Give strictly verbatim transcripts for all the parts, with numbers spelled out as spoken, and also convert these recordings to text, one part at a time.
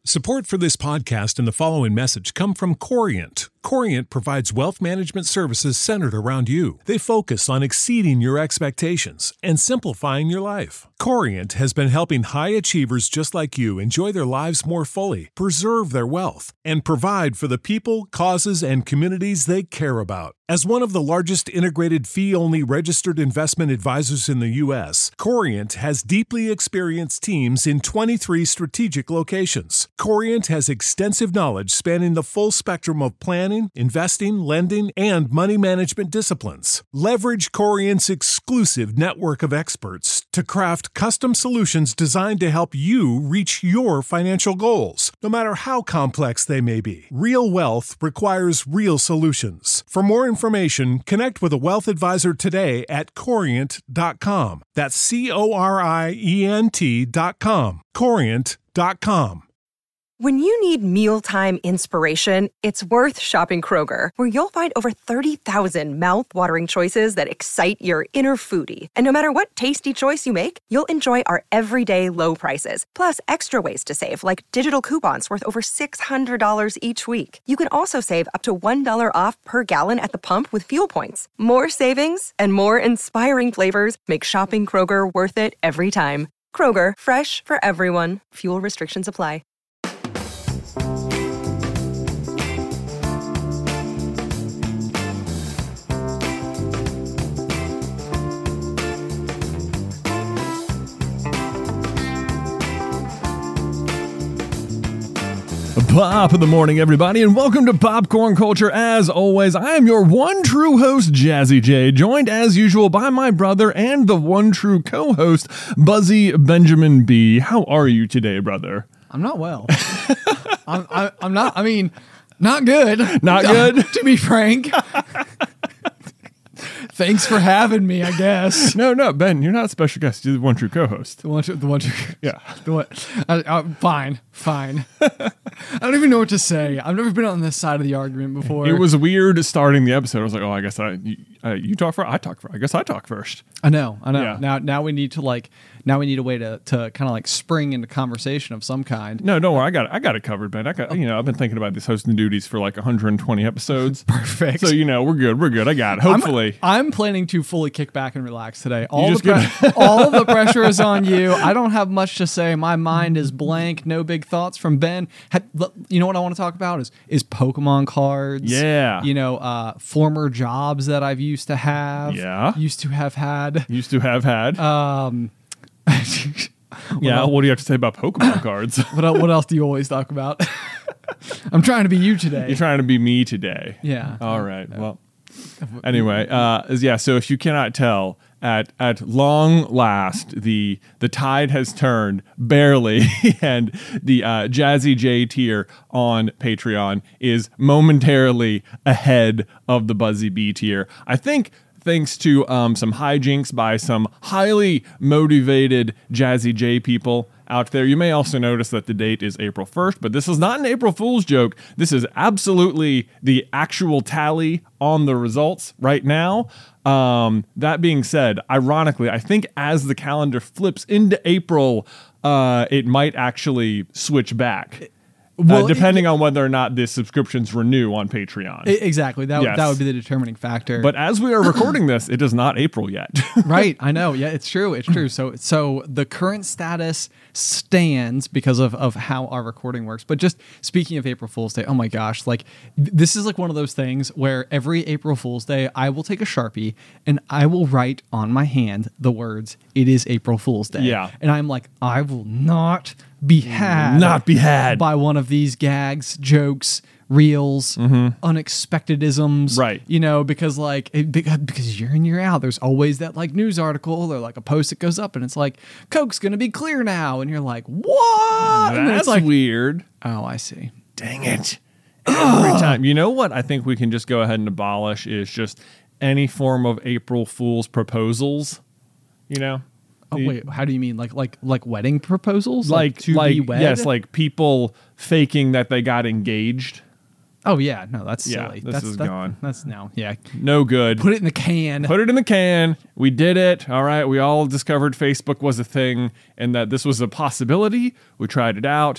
Support for this podcast and the following message come from Corient. Corient provides wealth management services centered around you. They focus on exceeding your expectations and simplifying your life. Corient has been helping high achievers just like you enjoy their lives more fully, preserve their wealth, and provide for the people, causes, and communities they care about. As one of the largest integrated fee-only registered investment advisors in the U S, Corient has deeply experienced teams in twenty-three strategic locations. Corient has extensive knowledge spanning the full spectrum of planning, investing, lending, and money management disciplines. Leverage Corient's exclusive network of experts to craft custom solutions designed to help you reach your financial goals, no matter how complex they may be. Real wealth requires real solutions. For more information, connect with a wealth advisor today at corient dot com. That's C O R I E N T dot com. corient dot com. When you need mealtime inspiration, it's worth shopping Kroger, where you'll find over thirty thousand mouth-watering choices that excite your inner foodie. And no matter what tasty choice you make, you'll enjoy our everyday low prices, plus extra ways to save, like digital coupons worth over six hundred dollars each week. You can also save up to one dollar off per gallon at the pump with fuel points. More savings and more inspiring flavors make shopping Kroger worth it every time. Kroger, fresh for everyone. Fuel restrictions apply. Pop of the morning, everybody, and welcome to Popcorn Culture. As always, I am your one true host, Jazzy J, joined as usual by my brother and the one true co-host, Buzzy Benjamin B. How are you today, brother? I'm not well. I'm, I, I'm not, I mean, not good. Not good? To be frank. Thanks for having me, I guess. No, no, Ben, you're not a special guest. You're the one true co-host. The one, true, the one, true, yeah, the one. I, I, fine, fine. I don't even know what to say. I've never been on this side of the argument before. It was weird starting the episode. I was like, oh, I guess I, you, uh, you talk first. I talk first. I guess I talk first. I know, I know. Yeah. Now, now we need to like, now we need a way to to kind of like spring into conversation of some kind. No, don't worry. I got, it, I got it covered, Ben. I got, you know, I've been thinking about these hosting duties for like one hundred twenty episodes. Perfect. So you know, we're good. We're good. I got it. Hopefully, I'm, I'm planning to fully kick back and relax today. All You the pre- all of the pressure is on you. I don't have much to say. My mind is blank. No big thoughts from Ben. Had, you know what I want to talk about is is Pokemon cards. Yeah. You know, uh, former jobs that I've used to have. Yeah. Used to have had. Used to have had. Um. yeah. else? What do you have to say about Pokemon cards? what What else do you always talk about? I'm trying to be you today. You're trying to be me today. Yeah. All right. Well. Anyway, uh, yeah. So if you cannot tell, at at long last, the the tide has turned barely, and the uh, Jazzy J tier on Patreon is momentarily ahead of the Buzzy B tier. I think thanks to um, some hijinks by some highly motivated Jazzy J people out there. You may also notice that the date is April first, but this is not an April Fool's joke. This is absolutely the actual tally on the results right now. Um, that being said, ironically, I think as the calendar flips into April, uh, it might actually switch back. Well, uh, depending it, on whether or not the subscriptions renew on Patreon. Exactly. That, yes. that would be the determining factor. But as we are recording this, it is not April yet. Right. I know. Yeah, it's true. It's true. So so the current status stands because of, of how our recording works. But just speaking of April Fool's Day, oh my gosh, like this is like one of those things where every April Fool's Day, I will take a Sharpie and I will write on my hand the words, "It is April Fool's Day." Yeah. And I'm like, I will not be had. Not be had. By one of these gags, jokes, reels, mm-hmm. unexpectedisms, right? You know, because like it, because year in year out, there's always that like news article or like a post that goes up and it's like Coke's gonna be clear now, and you're like, what? That's and it's like, weird. Oh, I see. Dang it! Every time. You know what? I think we can just go ahead and abolish is just any form of April Fool's proposals. You know. Oh wait, how do you mean? Like like like wedding proposals? Like like to like be wed? yes, like people faking that they got engaged. Oh yeah, no, that's yeah, silly. This that's, is that, gone. That's no, yeah, no good. Put it in the can. Put it in the can. We did it. All right. We all discovered Facebook was a thing and that this was a possibility. We tried it out.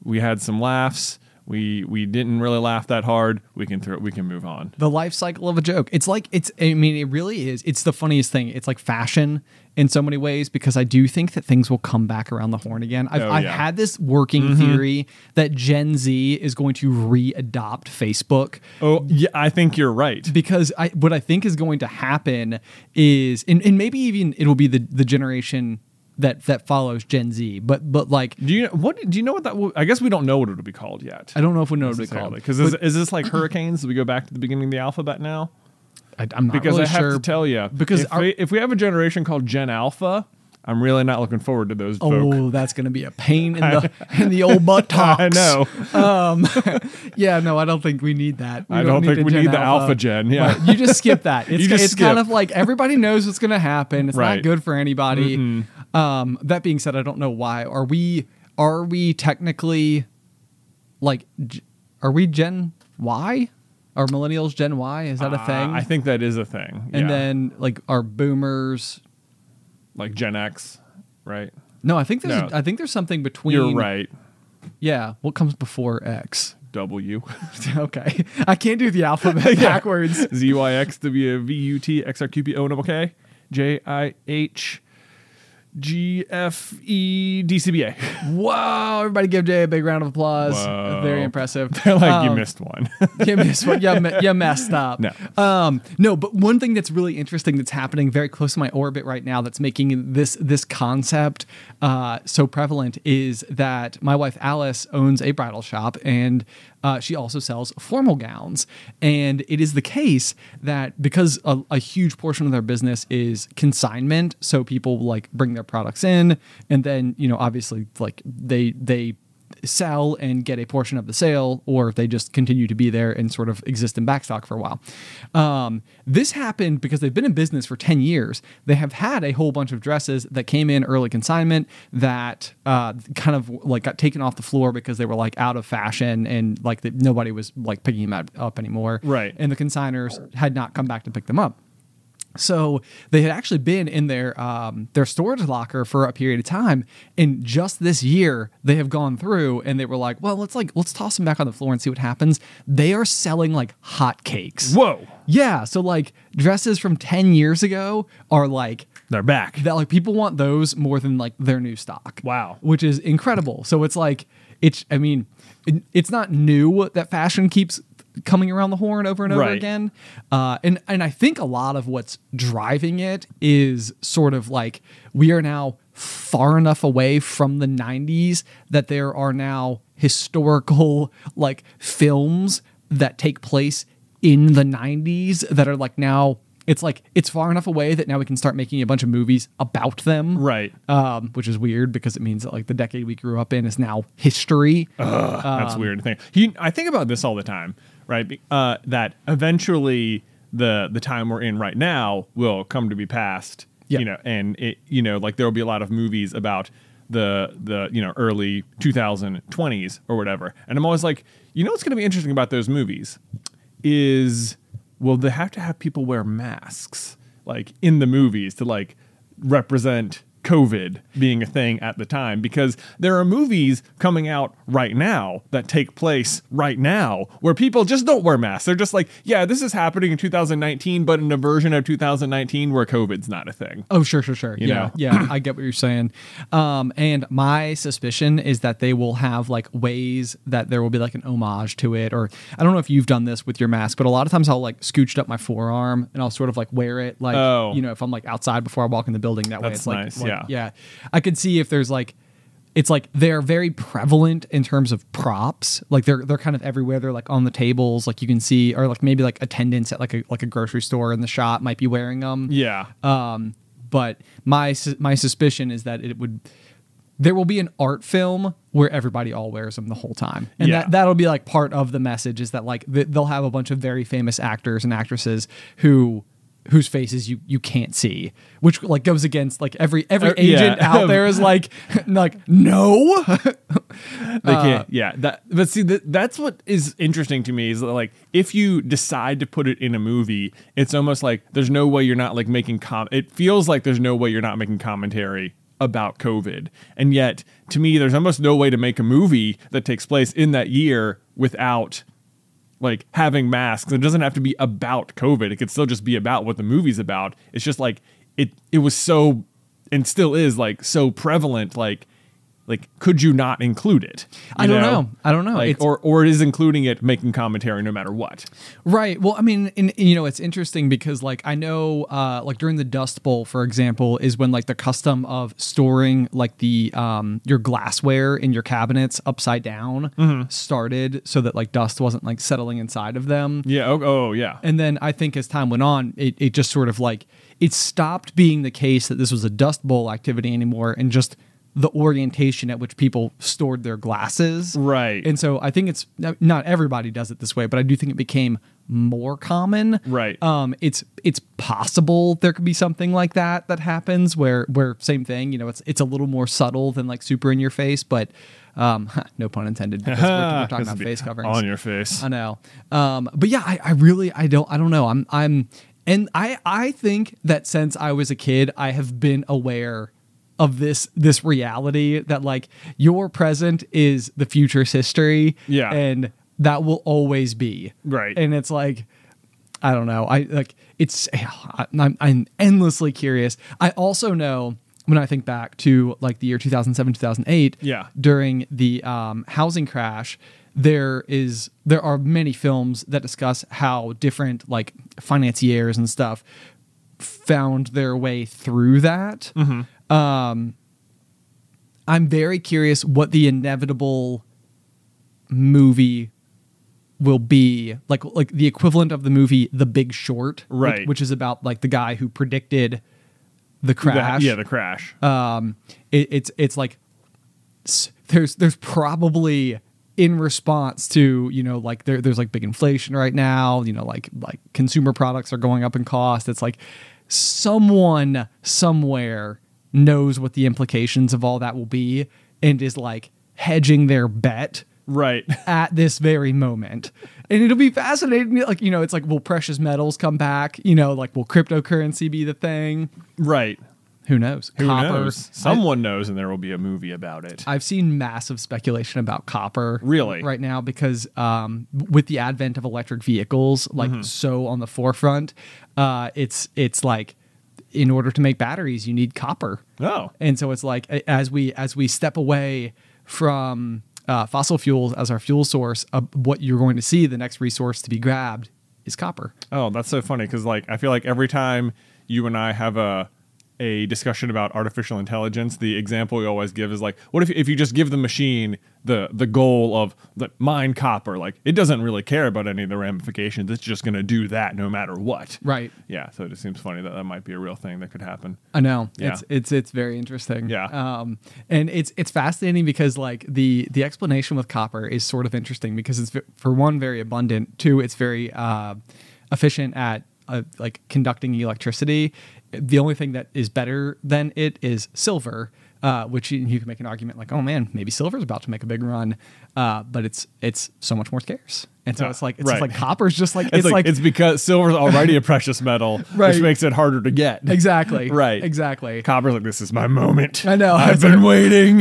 we had some laughs. We we didn't really laugh that hard. We can throw. We can move on. The life cycle of a joke. It's like it's. I mean, it really is. It's the funniest thing. It's like fashion in so many ways because I do think that things will come back around the horn again. I've, Oh, I've yeah. had this working Mm-hmm. theory that Gen Z is going to re-adopt Facebook. Oh, yeah, I think you're right. Because I, what I think is going to happen is, and, and maybe even it'll be the the generation that that follows Gen Z. But but like, Do you what? Do you know what that? Will, I guess we don't know what it'll be called yet. I don't know if we know what it's called. Because is, is this like hurricanes? Do we go back to the beginning of the alphabet now? I, I'm not Because really I have sure. to tell you, Because if, our- we, if we have a generation called Gen Alpha, I'm really not looking forward to those folk. Oh, that's going to be a pain in the in the old buttocks. I know. Um, yeah, no, I don't think we need that. We I don't think a we Gen need the alpha gen, yeah. Right, you just skip that. It's, You just it's kind skip. of like everybody knows what's going to happen. It's Right. not good for anybody. Um, that being said, I don't know why. Are we are we technically like G- are we Gen Y? Are millennials Gen Y? Is that a Uh, thing? I think that is a thing. and yeah. then like are boomers? like Gen X, right? No, I think there's No. I think there's something between. You're right. Yeah, what comes before X? W. Okay, I can't do the alphabet backwards. Z Y X W V U T X R Q P O N K J I H G F E D C B A. Whoa! Everybody give Jay a big round of applause. Whoa. Very impressive. They're like, you Um, missed one. you missed one. You, me- you messed up. No. Um, no, but one thing that's really interesting that's happening very close to my orbit right now that's making this this concept uh, so prevalent is that my wife Alice owns a bridal shop and uh, she also sells formal gowns. And it is the case that because a, a huge portion of their business is consignment, so people like bring their products in and then, you know, obviously like they they sell and get a portion of the sale, or they just continue to be there and sort of exist in backstock for a while. Um, this happened because they've been in business for ten years. They have had a whole bunch of dresses that came in early consignment that uh, kind of like got taken off the floor because they were like out of fashion and like the, nobody was like picking them up anymore. Right. And the consigners had not come back to pick them up. So they had actually been in their um, their storage locker for a period of time, and just this year they have gone through and they were like, well, let's like let's toss them back on the floor and see what happens. They are selling like hotcakes. Whoa. Yeah, so like dresses from ten years ago are like They're back. that like people want those more than like their new stock. Wow. Which is incredible. So it's like it's I mean, it, it's not new that fashion keeps coming around the horn over and over Right. again. Uh, and and I think a lot of what's driving it is sort of like we are now far enough away from the nineties that there are now historical like films that take place in the nineties that are like now it's like it's far enough away that now we can start making a bunch of movies about them. Right. Um, which is weird because it means that like the decade we grew up in is now history. That's weird to think. He, I think about this all the time, right? Be- Uh, that eventually the the time we're in right now will come to be past. Yeah. You know, and it, you know, like there will be a lot of movies about the the you know early twenty twenties or whatever. And I'm always like, you know, what's going to be interesting about those movies is will they have to have people wear masks like in the movies to like represent COVID being a thing at the time, because there are movies coming out right now that take place right now where people just don't wear masks. They're just like, yeah, this is happening in two thousand nineteen, but in a version of two thousand nineteen where COVID's not a thing. Oh, sure, sure, sure. You yeah, know? yeah, I get what you're saying. Um, and my suspicion is that they will have like ways that there will be like an homage to it. Or I don't know if you've done this with your mask, but a lot of times I'll like scooched up my forearm and I'll sort of like wear it like, Oh. you know, if I'm like outside before I walk in the building. That way That's it's like, nice, like- yeah. yeah. I could see if there's like, it's like they're very prevalent in terms of props. Like they're they're kind of everywhere. They're like on the tables, like you can see, or like maybe like attendants at like a like a grocery store in the shop might be wearing them. Yeah. Um, but my su- my suspicion is that it would there will be an art film where everybody all wears them the whole time, and Yeah. that that'll be like part of the message is that like th- they'll have a bunch of very famous actors and actresses who whose faces you you can't see, which like goes against like every every Uh, yeah. agent out there is like like no. They can't. Yeah. That. But see, that, that's what is interesting to me is that, like if you decide to put it in a movie, it's almost like there's no way you're not like making com. It feels like there's no way you're not making commentary about COVID. And yet, to me, there's almost no way to make a movie that takes place in that year without like having masks. It doesn't have to be about COVID. It could still just be about what the movie's about. It's just like it it was so and still is like so prevalent, like Like, could you not include it? You I don't know? know. I don't know. Like, or or is including it making commentary no matter what? Right. Well, I mean, in, you know, it's interesting because, like, I know, uh, like during the Dust Bowl, for example, is when like the custom of storing like the um your glassware in your cabinets upside down mm-hmm. started, so that like dust wasn't like settling inside of them. Yeah. Oh, oh yeah. And then I think as time went on, it it just sort of like it stopped being the case that this was a Dust Bowl activity anymore, and just the orientation at which people stored their glasses. Right. And so I think it's not everybody does it this way, but I do think it became more common. Right. Um, it's it's possible there could be something like that that happens where where same thing, you know, it's it's a little more subtle than like super in your face, but um, no pun intended, because we're, we're talking about face coverings. On your face. I know. Um, but yeah, I, I really I don't I don't know. I'm I'm and I I think that since I was a kid, I have been aware of this this reality that like your present is the future's history. Yeah. And that will always be. Right. And it's like, I don't know. I like it's I'm, I'm endlessly curious. I also know when I think back to like the year two thousand seven, two thousand eight, yeah. during the um, housing crash, there is there are many films that discuss how different like financiers and stuff found their way through that. Mm-hmm. Um, I'm very curious what the inevitable movie will be, like like the equivalent of the movie The Big Short, right? Which, which is about like the guy who predicted the crash. The, yeah, the crash. Um, it, it's it's like there's there's probably in response to, you know, like there there's like big inflation right now. You know, like like consumer products are going up in cost. It's like someone somewhere knows what the implications of all that will be and is like hedging their bet right at this very moment. And it'll be fascinating. Like, you know, it's like, will precious metals come back? You know, like, will cryptocurrency be the thing? Right. Who knows? Who copper. knows? Someone I, knows, and there will be a movie about it. I've seen massive speculation about copper really right now because um, with the advent of electric vehicles, like mm-hmm. so on the forefront, uh, it's it's like, in order to make batteries, you need copper. Oh. And so it's like, as we as we step away from uh, fossil fuels as our fuel source, uh, what you're going to see, the next resource to be grabbed is copper. Oh, that's so funny, because like I feel like every time you and I have a a discussion about artificial intelligence, the example we always give is like, what if if you just give the machine the the goal of the mine copper? Like, it doesn't really care about any of the ramifications. It's just going to do that no matter what. Right. Yeah. So it just seems funny that that might be a real thing that could happen. I know. Yeah. It's it's it's very interesting. Yeah. Um, and it's it's fascinating because like the the explanation with copper is sort of interesting because it's for one very abundant. Two, it's very uh, efficient at uh, like conducting electricity. The only thing that is better than it is silver, uh, which you, you can make an argument like, oh man, maybe silver's about to make a big run, uh, but it's it's so much more scarce, and so uh, it's like it's right. just like copper's just like it's, it's like, like it's because silver's already a precious metal, right. which makes it harder to get. Exactly. Right. Exactly. Copper's like, this is my moment. I know. I've been like, waiting.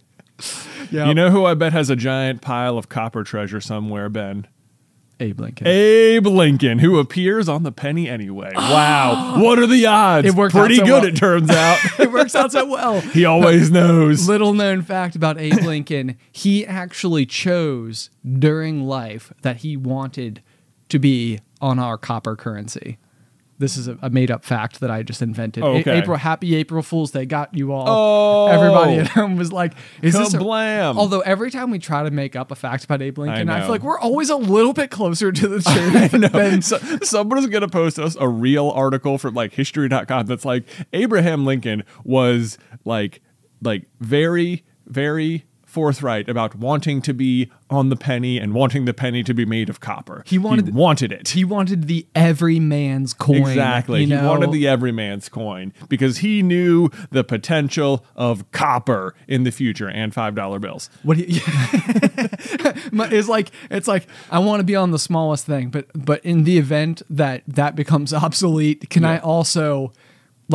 Yep. You know who I bet has a giant pile of copper treasure somewhere, Ben? Abe Lincoln. Abe Lincoln, who appears on the penny anyway. Wow. What are the odds? It works Pretty out so good, well. It turns out. It works out so well. He always knows. Little known fact about Abe Lincoln, he actually chose during life that he wanted to be on our copper currency. This is a, a made-up fact that I just invented. Oh, okay. A- April, happy April Fool's Day. Got you all. Oh. Everybody at home was like, is this a, Kablam. although every time we try to make up a fact about Abe Lincoln, I, I feel like we're always a little bit closer to the truth. than so, someone's going to post us a real article from like history dot com that's like, Abraham Lincoln was like, like very, very forthright about wanting to be on the penny and wanting the penny to be made of copper. He wanted, he wanted it. He wanted the everyman's coin. Exactly. You know? He wanted the everyman's coin because he knew the potential of copper in the future and five dollar bills. What he, it's like it's like I want to be on the smallest thing, but but in the event that that becomes obsolete, can yeah. I also like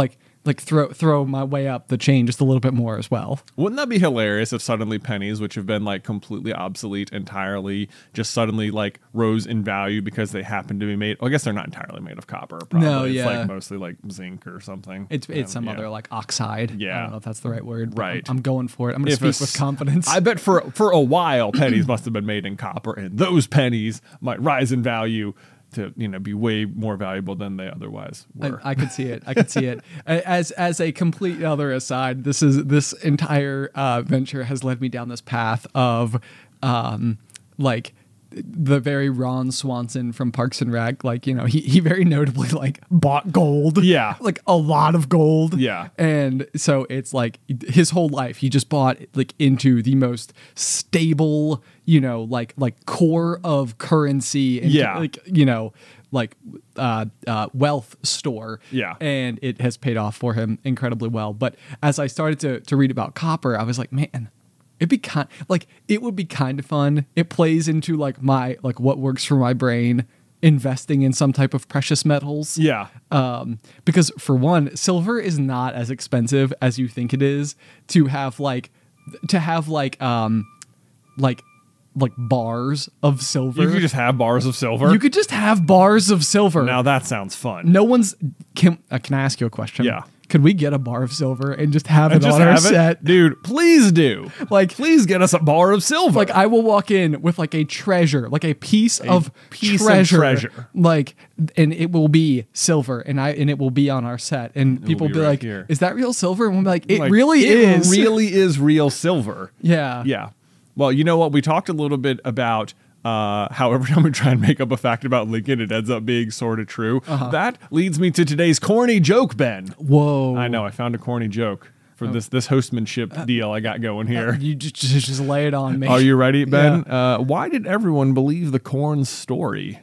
like throw throw my way up the chain just a little bit more as well. Wouldn't that be hilarious if suddenly pennies, which have been like completely obsolete entirely, just suddenly like rose in value because they happen to be made? Well, I guess they're not entirely made of copper. Probably. No, it's yeah. like mostly like zinc or something. It's it's Um, some yeah. other like oxide. I Yeah. don't know if that's the right word. but Right. I'm, I'm going for it. I'm going to If speak a with s- confidence. I bet for for a while pennies must have been made in copper, and those pennies might rise in value to you know be way more valuable than they otherwise I, were. I could see it. I could see it. As as a complete other aside, this is this entire uh, venture has led me down this path of, um, like the very Ron Swanson from Parks and Rec. Like you know, he he very notably like bought gold. Yeah. like a lot of gold. Yeah. and so it's like his whole life he just bought like into the most stable, you know, like like core of currency. And, Yeah. like you know. like uh, uh, wealth store. Yeah. And it has paid off for him incredibly well. But as I started to, to read about copper, I was like, man, it'd be kind like it would be kind of fun. It plays into like my like what works for my brain, investing in some type of precious metals. yeah. Um, because for one, silver is not as expensive as you think it is to have like to have like um like like bars of silver. You could just have bars of silver. You could just have bars of silver. Now that sounds fun. No one's. Can, uh, can I ask you a question? Yeah. Could we get a bar of silver and just have And it just on our have it, set? dude. Please do. Like- please get us a bar of silver. Like I will walk in with like a treasure, like a piece of piece of treasure, treasure. like, and it will be silver, and I and it will be on our set, and people be will be right like, here. "Is that real silver?" And we'll be like, "It Like, really it is." really is real silver. Yeah. Yeah. Well, you know what? We talked a little bit about uh, how every time we try and make up a fact about Lincoln, it ends up being sort of true. Uh-huh. That leads me to today's corny joke, Ben. Whoa. I know. I found a corny joke for this this hostmanship deal I got going here. You just, just just lay it on me. Are you ready, Ben? Uh, why did everyone believe the corn story?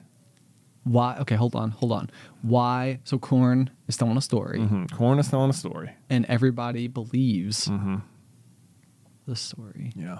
Why? Okay, hold on, hold on. Why? So Korn is telling a story, Hmm. Corn is telling a story. and everybody believes Mm-hmm. the story. Yeah.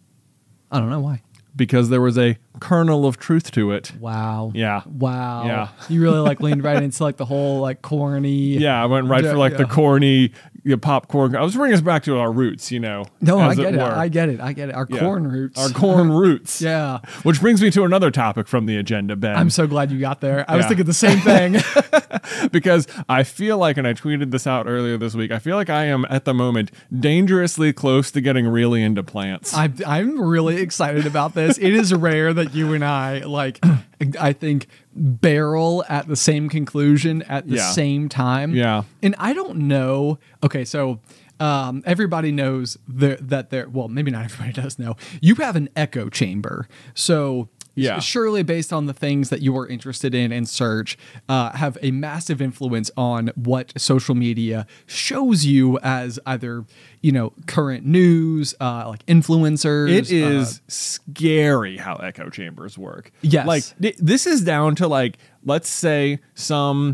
I don't know why. Because there was a kernel of truth to it. Wow. Yeah. Wow. Yeah. You really like leaned right into like the whole like corny. Yeah, I went right Yeah, for like the yeah. corny you know, popcorn. I was bringing us back to our roots, you know. No, I as get it. were. I get it. I get it. Our Yeah. corn roots. Our corn roots. Yeah. Which brings me to another topic from the agenda, Ben. I'm so glad you got there. I was Yeah. thinking the same thing. because I feel like, and I tweeted this out earlier this week, I feel like I am at the moment dangerously close to getting really into plants. I'm, I'm really excited about this. It is rare that you and I, like, I think, barrel at the same conclusion at the Yeah. same time. Yeah. And I don't know. Okay, so um, everybody knows the, that there, well, maybe not everybody does know. You have an echo chamber. So Yeah. s- surely based on the things that you are interested in and search, uh, have a massive influence on what social media shows you as either, you know, current news, uh, like influencers. It is uh, scary how echo chambers work. Yes. Like th- this is down to like, let's say some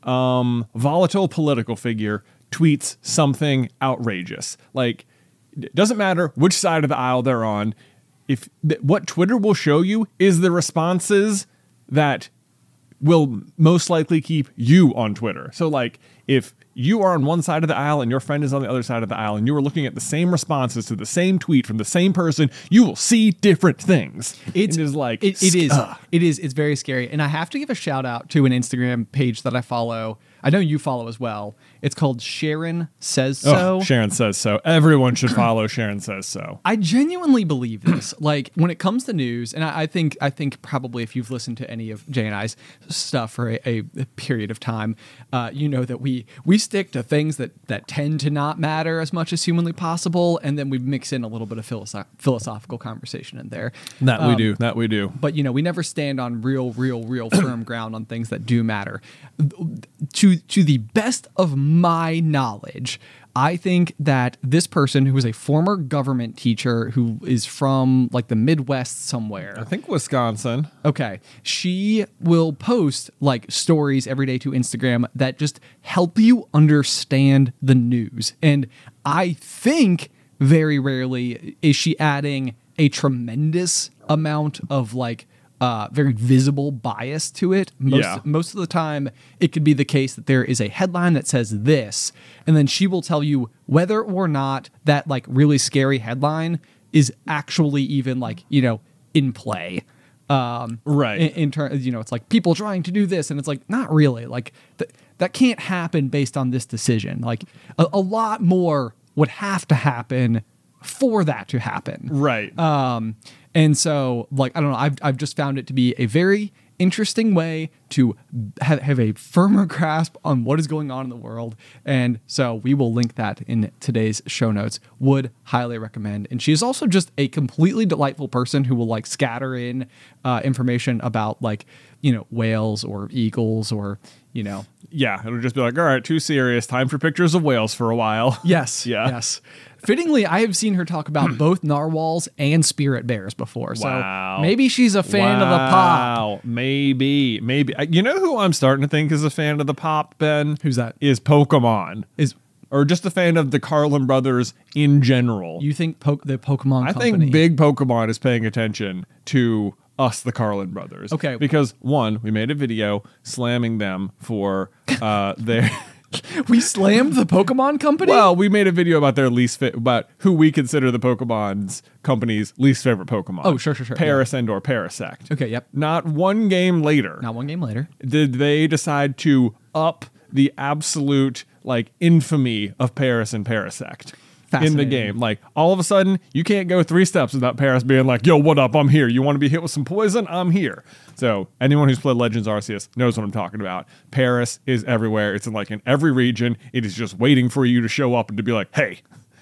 um, volatile political figure tweets something outrageous. Like, it doesn't matter which side of the aisle they're on. If th- what Twitter will show you is the responses that will most likely keep you on Twitter. So like if you are on one side of the aisle and your friend is on the other side of the aisle and you are looking at the same responses to the same tweet from the same person, you will see different things. It's it is like it, it is ugh. it is it's very scary, and I have to give a shout out to an Instagram page that I follow. I know you follow as well. It's called Sharon Says So. Oh, Sharon Says So. Everyone should follow Sharon Says So. I genuinely believe this. Like when it comes to news, and I, I think I think probably if you've listened to any of Jay and I's stuff for a, a, a period of time, uh, you know that we we stick to things that that tend to not matter as much as humanly possible, and then we mix in a little bit of philosoph- philosophical conversation in there. That we Um, do. That we do. But you know, we never stand on real, real, real firm ground on things that do matter. To to the best of my knowledge, I think that this person who is a former government teacher who is from like the Midwest somewhere. I think Wisconsin. Okay. She will post like stories every day to Instagram that just help you understand the news. And I think very rarely is she adding a tremendous amount of like uh, very visible bias to it. Most, Yeah. most of the time, it could be the case that there is a headline that says this, and then she will tell you whether or not that like really scary headline is actually even like, you know, in play. Um, Right. In, in terms, you know, it's like people trying to do this, and it's like, not really. Like th- that can't happen based on this decision. Like a, a lot more would have to happen for that to happen. Right. Um, and so, like, I don't know, I've, I've just found it to be a very interesting way to have, have a firmer grasp on what is going on in the world. And so we will link that in today's show notes. Would highly recommend. And she is also just a completely delightful person who will like scatter in uh, information about like, you know, whales or eagles or, you know. Yeah, it'll just be like, all right, too serious. Time for pictures of whales for a while. Yes. Yeah. Yes. Fittingly, I have seen her talk about both narwhals and spirit bears before. So Wow. maybe she's a fan of the pop. Wow, maybe, maybe. You know who I'm starting to think is a fan of the pop, Ben? Who's that? Is Pokemon. Is Or just a fan of the Carlin brothers in general. you think po- the Pokemon I company? think Big Pokemon is paying attention to us, the Carlin brothers. Okay. Because, one, we made a video slamming them for uh, their... we slammed the Pokemon company. Well, we made a video about their least fit, about who we consider the Pokemon's company's least favorite Pokemon. Oh, sure, sure, sure. Paris and or Parasect. Okay, yep. Not one game later Not one game later. did they decide to up the absolute like infamy of Paris and Parasect in the Fascinating. game. Like all of a sudden, you can't go three steps without Paris being like, "Yo, what up? I'm here. You want to be hit with some poison? I'm here." So anyone who's played Legends Arceus knows what I'm talking about. Paris is everywhere. It's in like in every region. It is just waiting for you to show up and to be like, "Hey."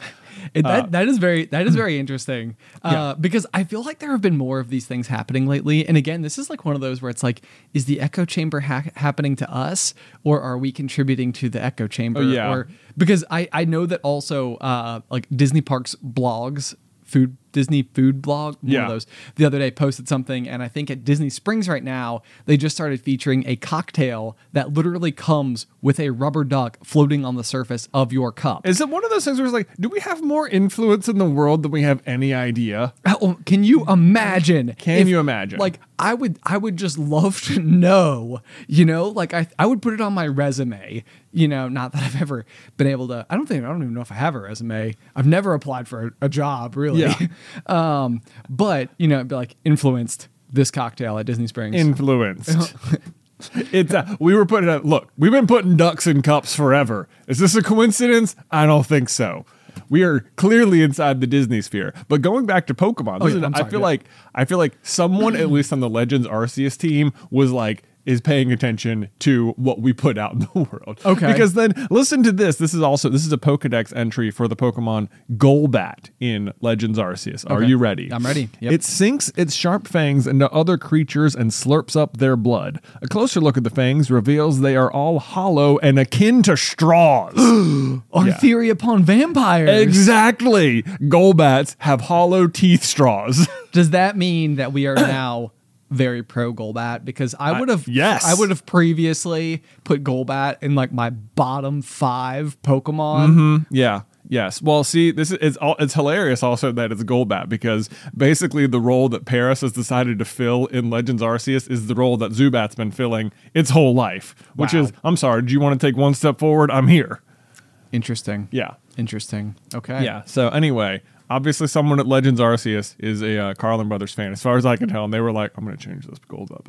It, that that is very that is very interesting uh, because I feel like there have been more of these things happening lately. And again, this is like one of those where it's like, is the echo chamber ha- happening to us, or are we contributing to the echo chamber? Oh, yeah. Or because I I know that also uh, like Disney Parks blogs. Food Disney food blog, one Yeah. of those, the other day posted something, and I think at Disney Springs right now they just started featuring a cocktail that literally comes with a rubber duck floating on the surface of your cup. Is it one of those things where it's like, do we have more influence in the world than we have any idea? Oh, can you imagine? Can you imagine? Like I would, I would just love to know. You know, like I, I would put it on my resume. You know, not that I've ever been able to. I don't think I don't even know if I have a resume. I've never applied for a, a job, really. Yeah. um, but you know, it'd be like influenced this cocktail at Disney Springs. Influenced. It's uh, we were putting a look. We've been putting ducks in cups forever. Is this a coincidence? I don't think so. We are clearly inside the Disney sphere. But going back to Pokemon, Oh, this yeah, is- I'm I sorry, feel yeah. like I feel like someone at least on the Legends Arceus team was like is paying attention to what we put out in the world. Okay. Because then listen to this. This is also this is a Pokedex entry for the Pokemon Golbat in Legends Arceus. Are Okay. you ready? I'm ready. Yep. It sinks its sharp fangs into other creatures and slurps up their blood. A closer look at the fangs reveals they are all hollow and akin to straws. Our Yeah. theory upon vampires. Exactly. Golbats have hollow teeth straws. Does that mean that we are now very pro Golbat? Because I would have, yes. I would have previously put Golbat in like my bottom five Pokemon. Mm-hmm. Yeah. Yes. Well, see, this is it's, all, it's hilarious also that it's Golbat because basically the role that Paris has decided to fill in Legends Arceus is the role that Zubat's been filling its whole life, which Wow. is, I'm sorry, do you want to take one step forward? I'm here. Interesting. Yeah. Interesting. Okay. Yeah. So anyway, obviously someone at Legends Arceus is a uh, Carlin Brothers fan, as far as I can tell, and they were like, "I'm going to change this Golbat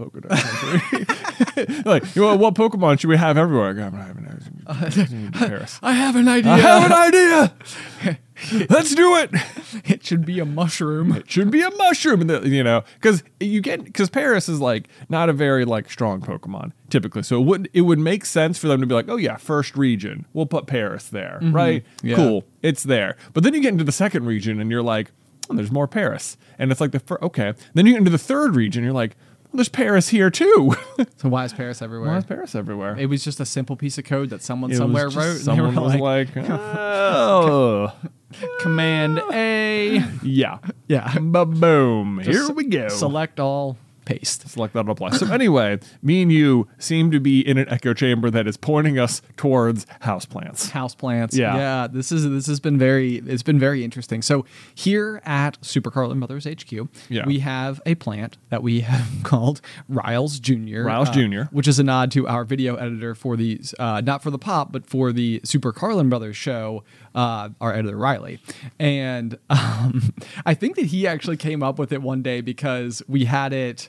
Pokedex." Like, you know, what Pokemon should we have everywhere? I go, I have an idea. Paris. I have an idea. I have an idea. Let's do it. It should be a mushroom. It should be a mushroom, and the- you know, because you get because Paris is like not a very like strong Pokemon typically, so it would it would make sense for them to be like, oh yeah, first region, we'll put Paris there, right? Yeah. Cool, it's there. But then you get into the second region, and you're like, oh, there's more Paris, and it's like the fir- okay. Then you get into the third region, you're like, well, there's Paris here too. So why is Paris everywhere? Why is Paris everywhere? It was just a simple piece of code that someone It was somewhere just wrote. And Someone they were was like, like, oh, Command A. yeah, Yeah. ba boom. Here Just we go. Select all. paste. Select that apply. So anyway, me and you seem to be in an echo chamber that is pointing us towards houseplants. Houseplants. Yeah. Yeah. This is this has been very it's been very interesting. So here at Super Carlin Brothers H Q, Yeah. we have a plant that we have called Riles Junior Riles uh, Junior which is a nod to our video editor for the uh, not for the pop, but for the Super Carlin Brothers show, uh, our editor Riley. And um, I think that he actually came up with it one day because we had it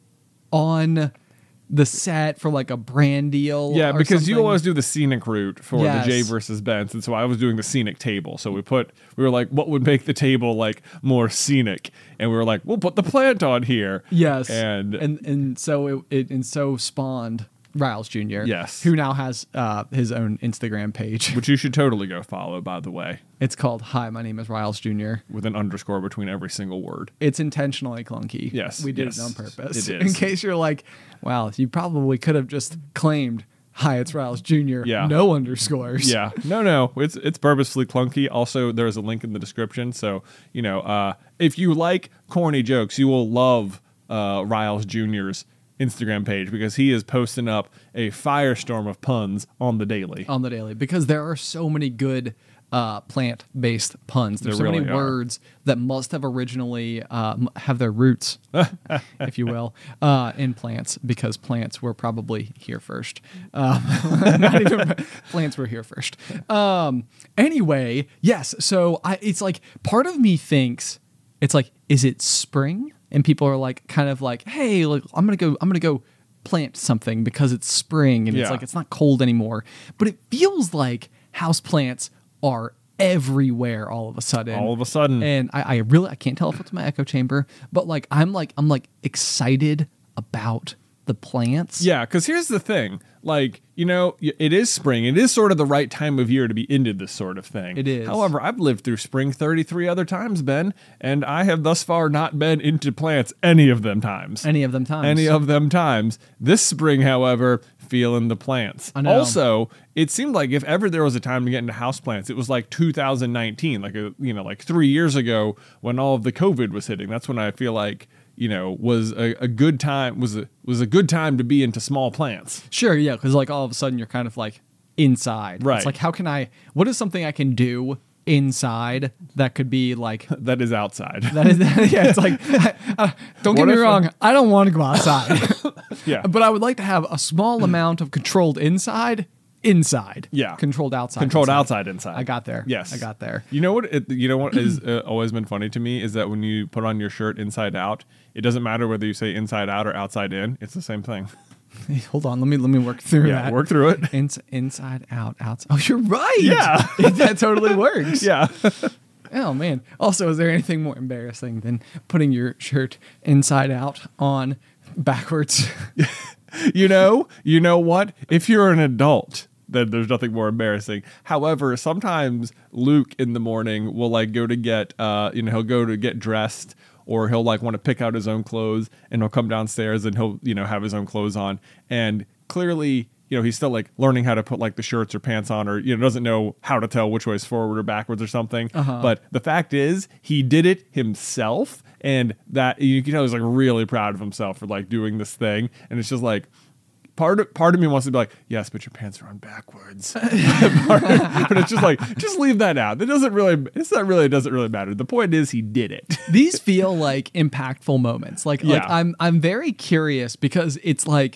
on the set for like a brand deal. Yeah, or because you something. always do the scenic route for Yes. the Jay versus Benz, and so I was doing the scenic table. So we put, we were like, what would make the table like more scenic? And we were like, we'll put the plant on here. Yes, and and and so it, it and so spawned Riles Junior Yes. who now has uh, his own Instagram page. which you should totally go follow, by the way, It's called "Hi, my name is Riles Junior" with an underscore between every single word. It's intentionally clunky. Yes, we did yes, it on purpose. it In is. case you're like, wow, you probably could have just claimed, "Hi, it's Riles Junior" Yeah. no underscores. Yeah, no, no, it's it's purposefully clunky. Also, there's a link in the description, so you know, uh, if you like corny jokes, you will love uh, Riles Junior's Instagram page because he is posting up a firestorm of puns on the daily. on the daily, because there are so many good uh, plant-based puns. There's There so many really are. words that must have originally uh, m- have their roots, if you will, uh, in plants, because plants were probably here first. Um, not even plants were here first. Um, anyway, yes. So I, it's like part of me thinks it's like, is it spring? And people are like, kind of like, hey, like I'm gonna go, I'm gonna go plant something because it's spring and it's Yeah. like it's not cold anymore. But it feels like houseplants are everywhere all of a sudden. All of a sudden. And I, I really I can't tell if it's my echo chamber, but like I'm like I'm like excited about the plants. Yeah, because here's the thing. Like, you know, y- it is spring. It is sort of the right time of year to be into this sort of thing. It is. However, I've lived through spring thirty-three other times, Ben, and I have thus far not been into plants any of them times. Any of them times. Any of them times. This spring, however, feeling the plants. I know. Also, it seemed like if ever there was a time to get into houseplants, it was like two thousand nineteen, like a, you know, like three years ago when all of the COVID was hitting. That's when I feel like, you know, was a, a good time was a was a good time to be into small plants. Sure, yeah, because like all of a sudden you're kind of like inside. Right. It's like, how can I, what is something I can do inside that could be like, That is outside. that is, yeah, it's like, uh, don't get What me if- wrong, I don't want to go outside. Yeah. But I would like to have a small amount of controlled inside, inside. Yeah. Controlled outside. Controlled inside. outside inside. I got there. Yes. I got there. You know what? It, you know what has uh, always been funny to me is that when you put on your shirt inside out, it doesn't matter whether you say inside out or outside in. It's the same thing. Hey, hold on, let me let me work through Yeah, that. work through it. Ins- inside out, outside. Oh, you're right. Yeah. That totally works. Yeah. Oh man. Also, is there anything more embarrassing than putting your shirt inside out on backwards? you know, you know what? If you're an adult, then there's nothing more embarrassing. However, sometimes Luke in the morning will like go to get, uh, you know, he'll go to get dressed, or he'll like want to pick out his own clothes, and he'll come downstairs and he'll, you know, have his own clothes on, and clearly, you know, he's still like learning how to put like the shirts or pants on, or, you know, doesn't know how to tell which way is forward or backwards or something. Uh-huh. But the fact is, he did it himself, and that you can tell he's like really proud of himself for like doing this thing. And it's just like, part of part of me wants to be like, yes, but your pants are on backwards. Part of- but it's just like, just leave that out. It doesn't really, it's not really, it doesn't really matter. The point is, he did it. These feel like impactful moments. Like, like Yeah. I'm I'm very curious because it's like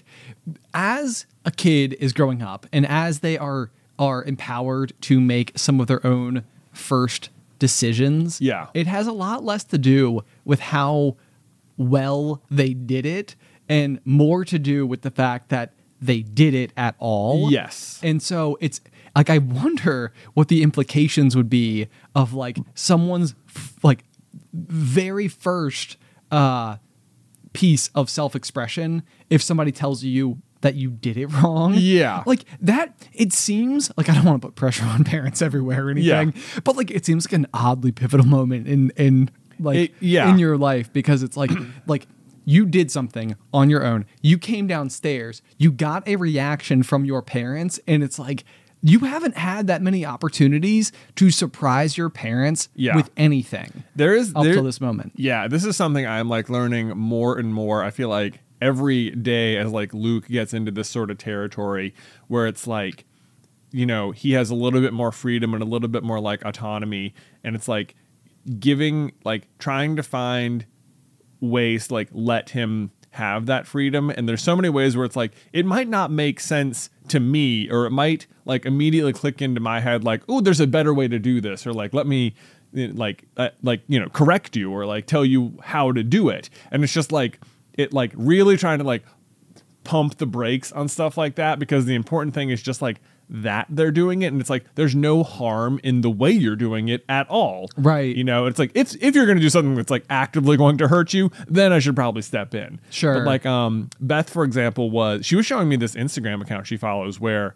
as a kid is growing up and as they are are empowered to make some of their own first decisions, Yeah. it has a lot less to do with how well they did it and more to do with the fact that they did it at all. Yes. And so it's like, I wonder what the implications would be of like someone's f- like very first uh, piece of self-expression if somebody tells you that you did it wrong. Yeah. Like that, it seems like, I don't want to put pressure on parents everywhere or anything, but like it seems like an oddly pivotal moment in, in like It- yeah. in your life, because it's like, like you did something on your own. You came downstairs, you got a reaction from your parents, and it's like, you haven't had that many opportunities to surprise your parents Yeah. with anything There is up there, till this moment. Yeah, this is something I'm like learning more and more. I feel like every day as like Luke gets into this sort of territory where it's like, you know, he has a little bit more freedom and a little bit more like autonomy, and it's like giving like trying to find ways to like let him have that freedom. And there's so many ways where it's like it might not make sense to me, or it might like immediately click into my head like, oh, there's a better way to do this, or like let me like uh, like you know correct you, or like tell you how to do it. And it's just like it like really trying to like pump the brakes on stuff like that, because the important thing is just like that they're doing it, and it's like there's no harm in the way you're doing it at all, Right. You know, it's like if if you're going to do something that's like actively going to hurt you, then I should probably step in. Sure. But like um Beth, for example, was she was showing me this Instagram account she follows where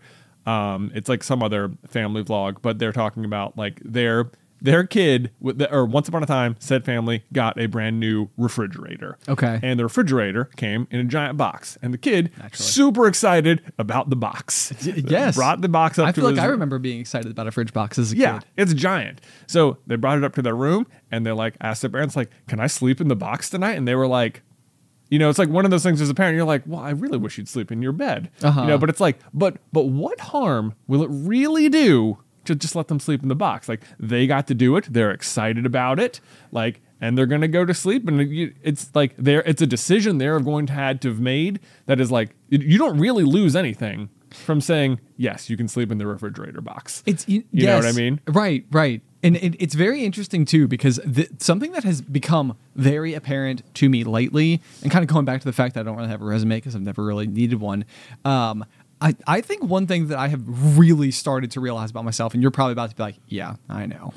um it's like some other family vlog, but they're talking about like their their kid with the, or once upon a time said family got a brand new refrigerator. Okay. And the refrigerator came in a giant box, and the kid Naturally. super excited about the box. Yes. Brought the box up I to feel like his I remember being excited about a fridge box as a yeah, kid. it's giant. So they brought it up to their room, and they're like, asked their parents, like, can I sleep in the box tonight? And they were like, you know, it's like one of those things as a parent, you're like, well, I really wish you'd sleep in your bed. Uh-huh. You know, but it's like, but but what harm will it really do to just let them sleep in the box? Like, they got to do it. They're excited about it. Like, and they're going to go to sleep. And you- it's like, there, it's a decision they're going to had to have made that is like, you don't really lose anything from saying, yes, you can sleep in the refrigerator box. It's you, You know what I yes. mean? Right, right. And it, it's very interesting too, because the, something that has become very apparent to me lately, and kind of going back to the fact that I don't really have a resume because I've never really needed one. Um, I, I think one thing that I have really started to realize about myself, and you're probably about to be like, yeah, I know,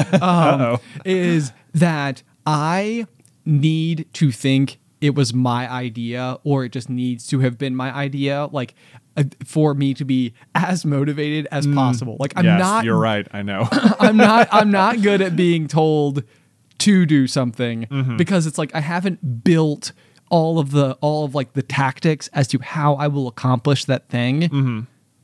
um, is that I need to think it was my idea, or it just needs to have been my idea, like uh, for me to be as motivated as possible. Like I'm yes, not, you're right. I know. I'm not, I'm not good at being told to do something Mm-hmm. because it's like I haven't built all of the all of like the tactics as to how I will accomplish that thing. Mm-hmm.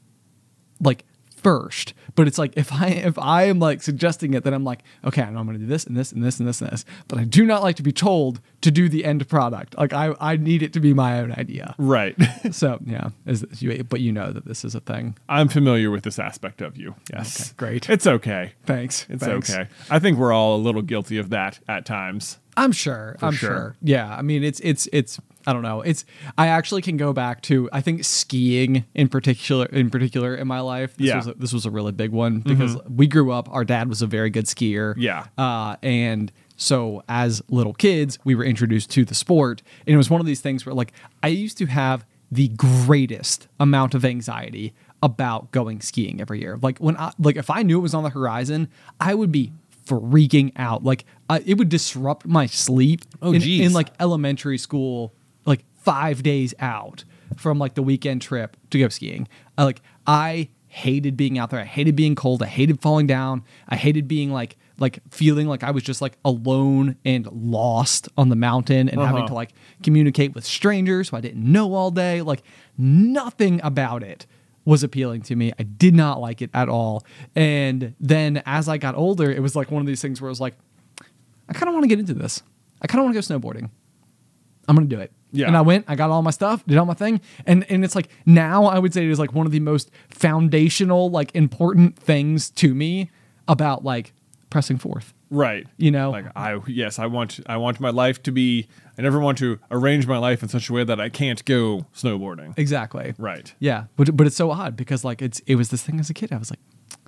Like first, but it's like if I if I am like suggesting it, then I'm like, okay, I know I'm going to do this and this and this and this and this, but I do not like to be told to do the end product. Like I I need it to be my own idea. Right. So yeah, is you, but you know that this is a thing. I'm familiar with this aspect of you. Yes. Okay, great. It's okay. Thanks. It's Thanks. okay. I think we're all a little guilty of that at times. I'm sure. I'm sure. sure. Yeah. I mean, it's it's it's. I don't know. It's. I actually can go back to. I think skiing in particular. In particular, in my life, this Yeah. was a, this was a really big one because we grew up. Our dad was a very good skier. Yeah. Uh, and so as little kids, we were introduced to the sport, and it was one of these things where, like, I used to have the greatest amount of anxiety about going skiing every year. Like when I, like if I knew it was on the horizon, I would be freaking out. Like uh, it would disrupt my sleep Oh, in, geez. in like elementary school, like five days out from like the weekend trip to go skiing. I like I hated being out there. I hated being cold. I hated falling down. I hated being like like feeling like I was just like alone and lost on the mountain and having Uh-huh. to like communicate with strangers who I didn't know all day. Like nothing about it was appealing to me. I did not like it at all. And then as I got older, it was like one of these things where I was like, I kind of want to get into this. I kind of want to go snowboarding. I'm going to do it. Yeah. And I went, I got all my stuff, did all my thing. And and it's like, now I would say it is like one of the most foundational, like important things to me about like pressing forth. Right. You know? Like I yes, I want I want my life to be I never want to arrange my life in such a way that I can't go snowboarding. Exactly. Right. Yeah. But but it's so odd because like it's it was this thing as a kid. I was like,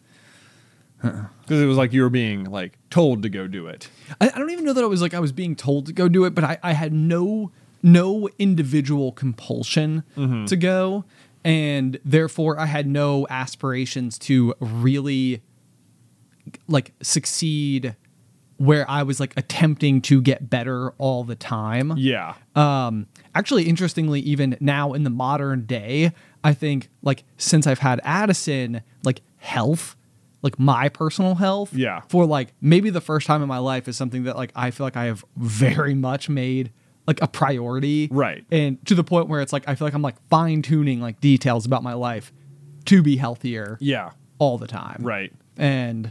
Because it was like you were being like told to go do it. I, I don't even know that it was like I was being told to go do it, but I, I had no no individual compulsion Mm-hmm. to go, and therefore I had no aspirations to really like succeed where I was like attempting to get better all the time. Yeah. Um, actually, interestingly, even now in the modern day, I think like since I've had Addison, like health, like my personal health, Yeah. for like maybe the first time in my life is something that like I feel like I have very much made like a priority, Right. And to the point where it's like I feel like I'm like fine tuning like details about my life to be healthier, Yeah. all the time. Right. And,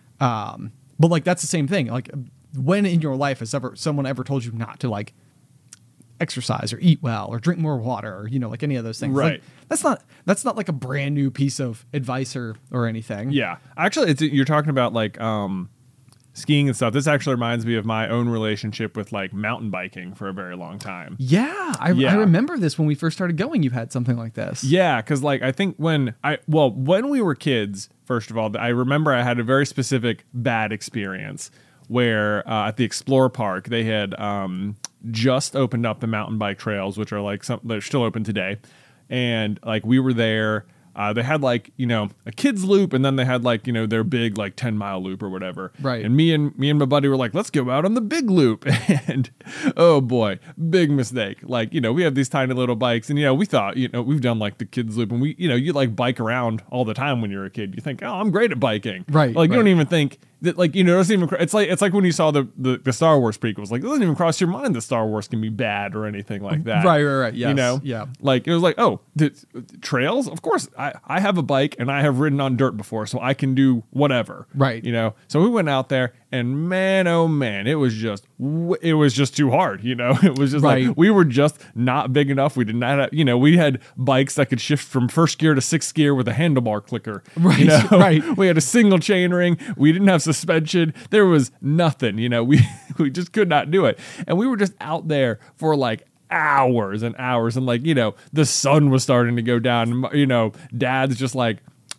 um, but like, that's the same thing. Like, when in your life has ever someone ever told you not to like exercise or eat well or drink more water or, you know, like any of those things? Right. Like, that's not, that's not like a brand new piece of advice or, or anything. Yeah. Actually, it's, you're talking about like, um, skiing and stuff. This actually reminds me of my own relationship with like mountain biking for a very long time. Yeah. I, Yeah. I remember this when we first started going, you had something like this. Yeah. Cause like, I think when I, well, when we were kids, first of all, I remember I had a very specific bad experience where uh, at the Explorer Park, they had um, just opened up the mountain bike trails, which are like some, they're still open today. And like, we were there. Uh, they had like, you know, a kids loop, and then they had like, you know, their big like ten mile loop or whatever. Right. And me and me and my buddy were like, let's go out on the big loop. And oh boy, big mistake. Like, you know, we have these tiny little bikes, and you know, we thought, you know, we've done like the kids loop, and we, you know, you like bike around all the time when you're a kid. You think, oh, I'm great at biking. Right. Like you right. don't even think that, like, you know, it doesn't even, it's like, it's like when you saw the, the, the Star Wars prequels, like it doesn't even cross your mind that Star Wars can be bad or anything like that. Right, right, right. Yes. You know? Yeah. Like it was like, oh, the, trails? Of course, I, I have a bike and I have ridden on dirt before, so I can do whatever. Right. You know? So we went out there, and man, oh man, it was just, it was just too hard. You know? It was just Right. like, we were just not big enough. We did not have, you know, we had bikes that could shift from first gear to sixth gear with a handlebar clicker. Right, You know? right. We had a single chain ring. We didn't have suspension. There was nothing, you know, we, we just could not do it. And we were just out there for like hours and hours. And like, you know, the sun was starting to go down, and, you know, Dad's just like,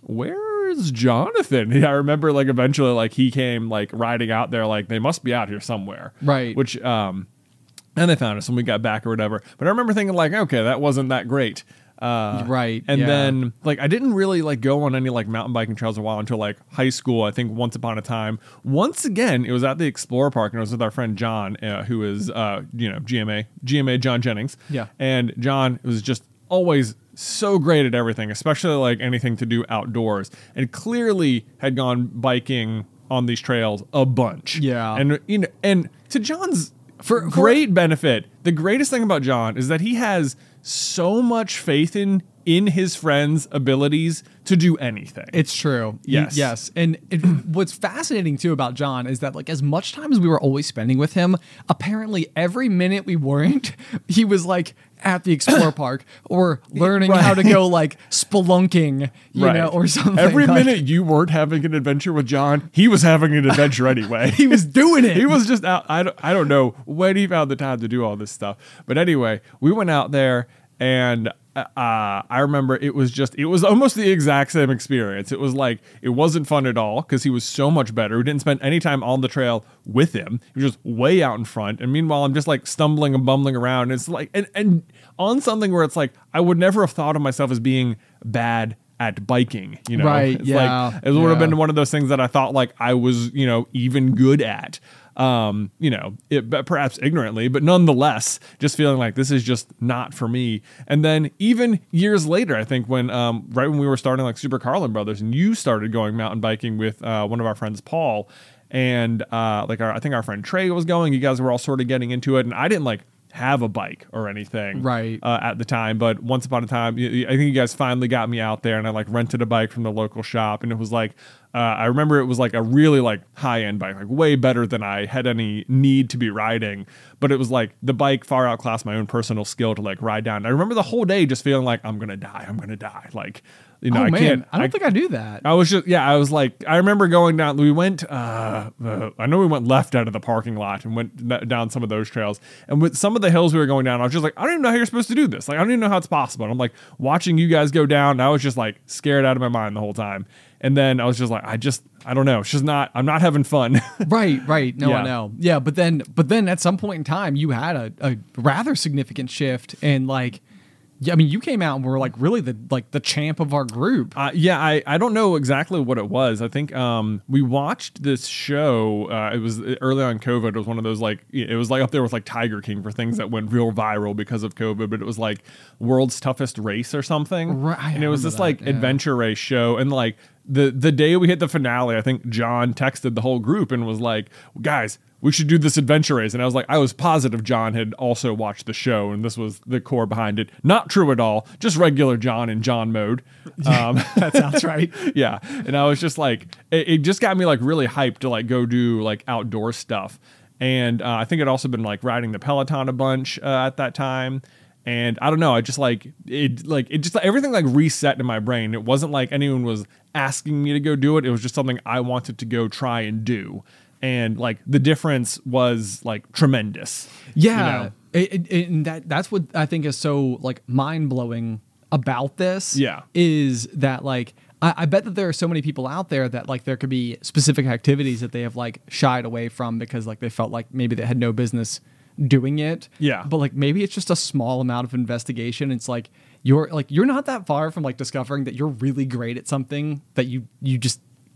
where's Jonathan? I remember like eventually like he came like riding out there, like they must be out here somewhere. Right. Which, um, and they found us when we got back or whatever. But I remember thinking like, okay, that wasn't that great. Uh, Right, And yeah. then like I didn't really like go on any like mountain biking trails a while until like high school. I think once upon a time, once again, it was at the Explorer Park, and I was with our friend John, uh, who is, uh, you know, G M A, G M A John Jennings. Yeah. And John was just always so great at everything, especially like anything to do outdoors, and clearly had gone biking on these trails a bunch. Yeah. And, you know, and to John's For- for- great benefit, the greatest thing about John is that he has so much faith in in his friends' abilities to do anything. It's true. Yes. Y- yes. And it, what's fascinating too about John is that like as much time as we were always spending with him, apparently every minute we weren't, he was like at the Explorer Park or learning Right. how to go like spelunking, you Right. know, or something. Every like- minute you weren't having an adventure with John, he was having an adventure anyway. he was doing it. He was just out. I don't, I don't know when he found the time to do all this stuff. But anyway, we went out there, and uh, I remember it was just, it was almost the exact same experience. It was like, it wasn't fun at all because he was so much better. We didn't spend any time on the trail with him. He was just way out in front. And meanwhile, I'm just like stumbling and bumbling around. It's like, and, and on something where it's like, I would never have thought of myself as being bad at biking, you know? Right, It's yeah, like, it would have yeah. been one of those things that I thought like I was, you know, even good at. Um, you know, it, but perhaps ignorantly, but nonetheless, just feeling like this is just not for me. And then even years later, I think when, um, right when we were starting like Super Carlin Brothers, and you started going mountain biking with uh, one of our friends, Paul, and uh, like our, I think our friend Trey was going. You guys were all sort of getting into it, and I didn't like have a bike or anything Right. uh, at the time, but once upon a time, y- y- I think you guys finally got me out there, and I like rented a bike from the local shop, and it was like, uh, I remember it was like a really like high end bike, like way better than I had any need to be riding, but it was like the bike far outclassed my own personal skill to like ride down. And I remember the whole day just feeling like I'm gonna die, I'm gonna die, like, you know, oh I man, can't. I don't think I do that. I was just, yeah, I was like, I remember going down, we went, uh, uh, I know we went left out of the parking lot and went n- down some of those trails. And with some of the hills we were going down, I was just like, I don't even know how you're supposed to do this. Like, I don't even know how it's possible. And I'm like, watching you guys go down, and I was just like scared out of my mind the whole time. And then I was just like, I just, I don't know. It's just not, I'm not having fun. Right, right. No, Yeah. I know. Yeah, but then, but then at some point in time, you had a, a rather significant shift, and like, yeah, I mean, you came out and were like really the like the champ of our group. Uh, yeah, I, I don't know exactly what it was. I think um, we watched this show. Uh, it was early on COVID. It was one of those like, it was like up there with like Tiger King for things that went real viral because of COVID, but it was like World's Toughest Race or something. Right, I And it was remember this that, like yeah. adventure race show. And like the, the day we hit the finale, I think John texted the whole group and was like, guys, we should do this adventure race. And I was like, I was positive John had also watched the show, and this was the core behind it. Not true at all. Just regular John in John mode. Um, That sounds right. yeah. And I was just like, it, it just got me like really hyped to like go do like outdoor stuff. And uh, I think I'd also been like riding the Peloton a bunch uh, at that time. And I don't know, I just like it, like it just everything like reset in my brain. It wasn't like anyone was asking me to go do it. It was just something I wanted to go try and do. And like the difference was like tremendous. Yeah. You know? it, it, it- and that that's what I think is so like mind blowing about this. Yeah. Is that like, I, I bet that there are so many people out there that like there could be specific activities that they have like shied away from because like they felt like maybe they had no business doing it. Yeah. But like maybe it's just a small amount of investigation. It's like you're like you're not that far from like discovering that you're really great at something that you you just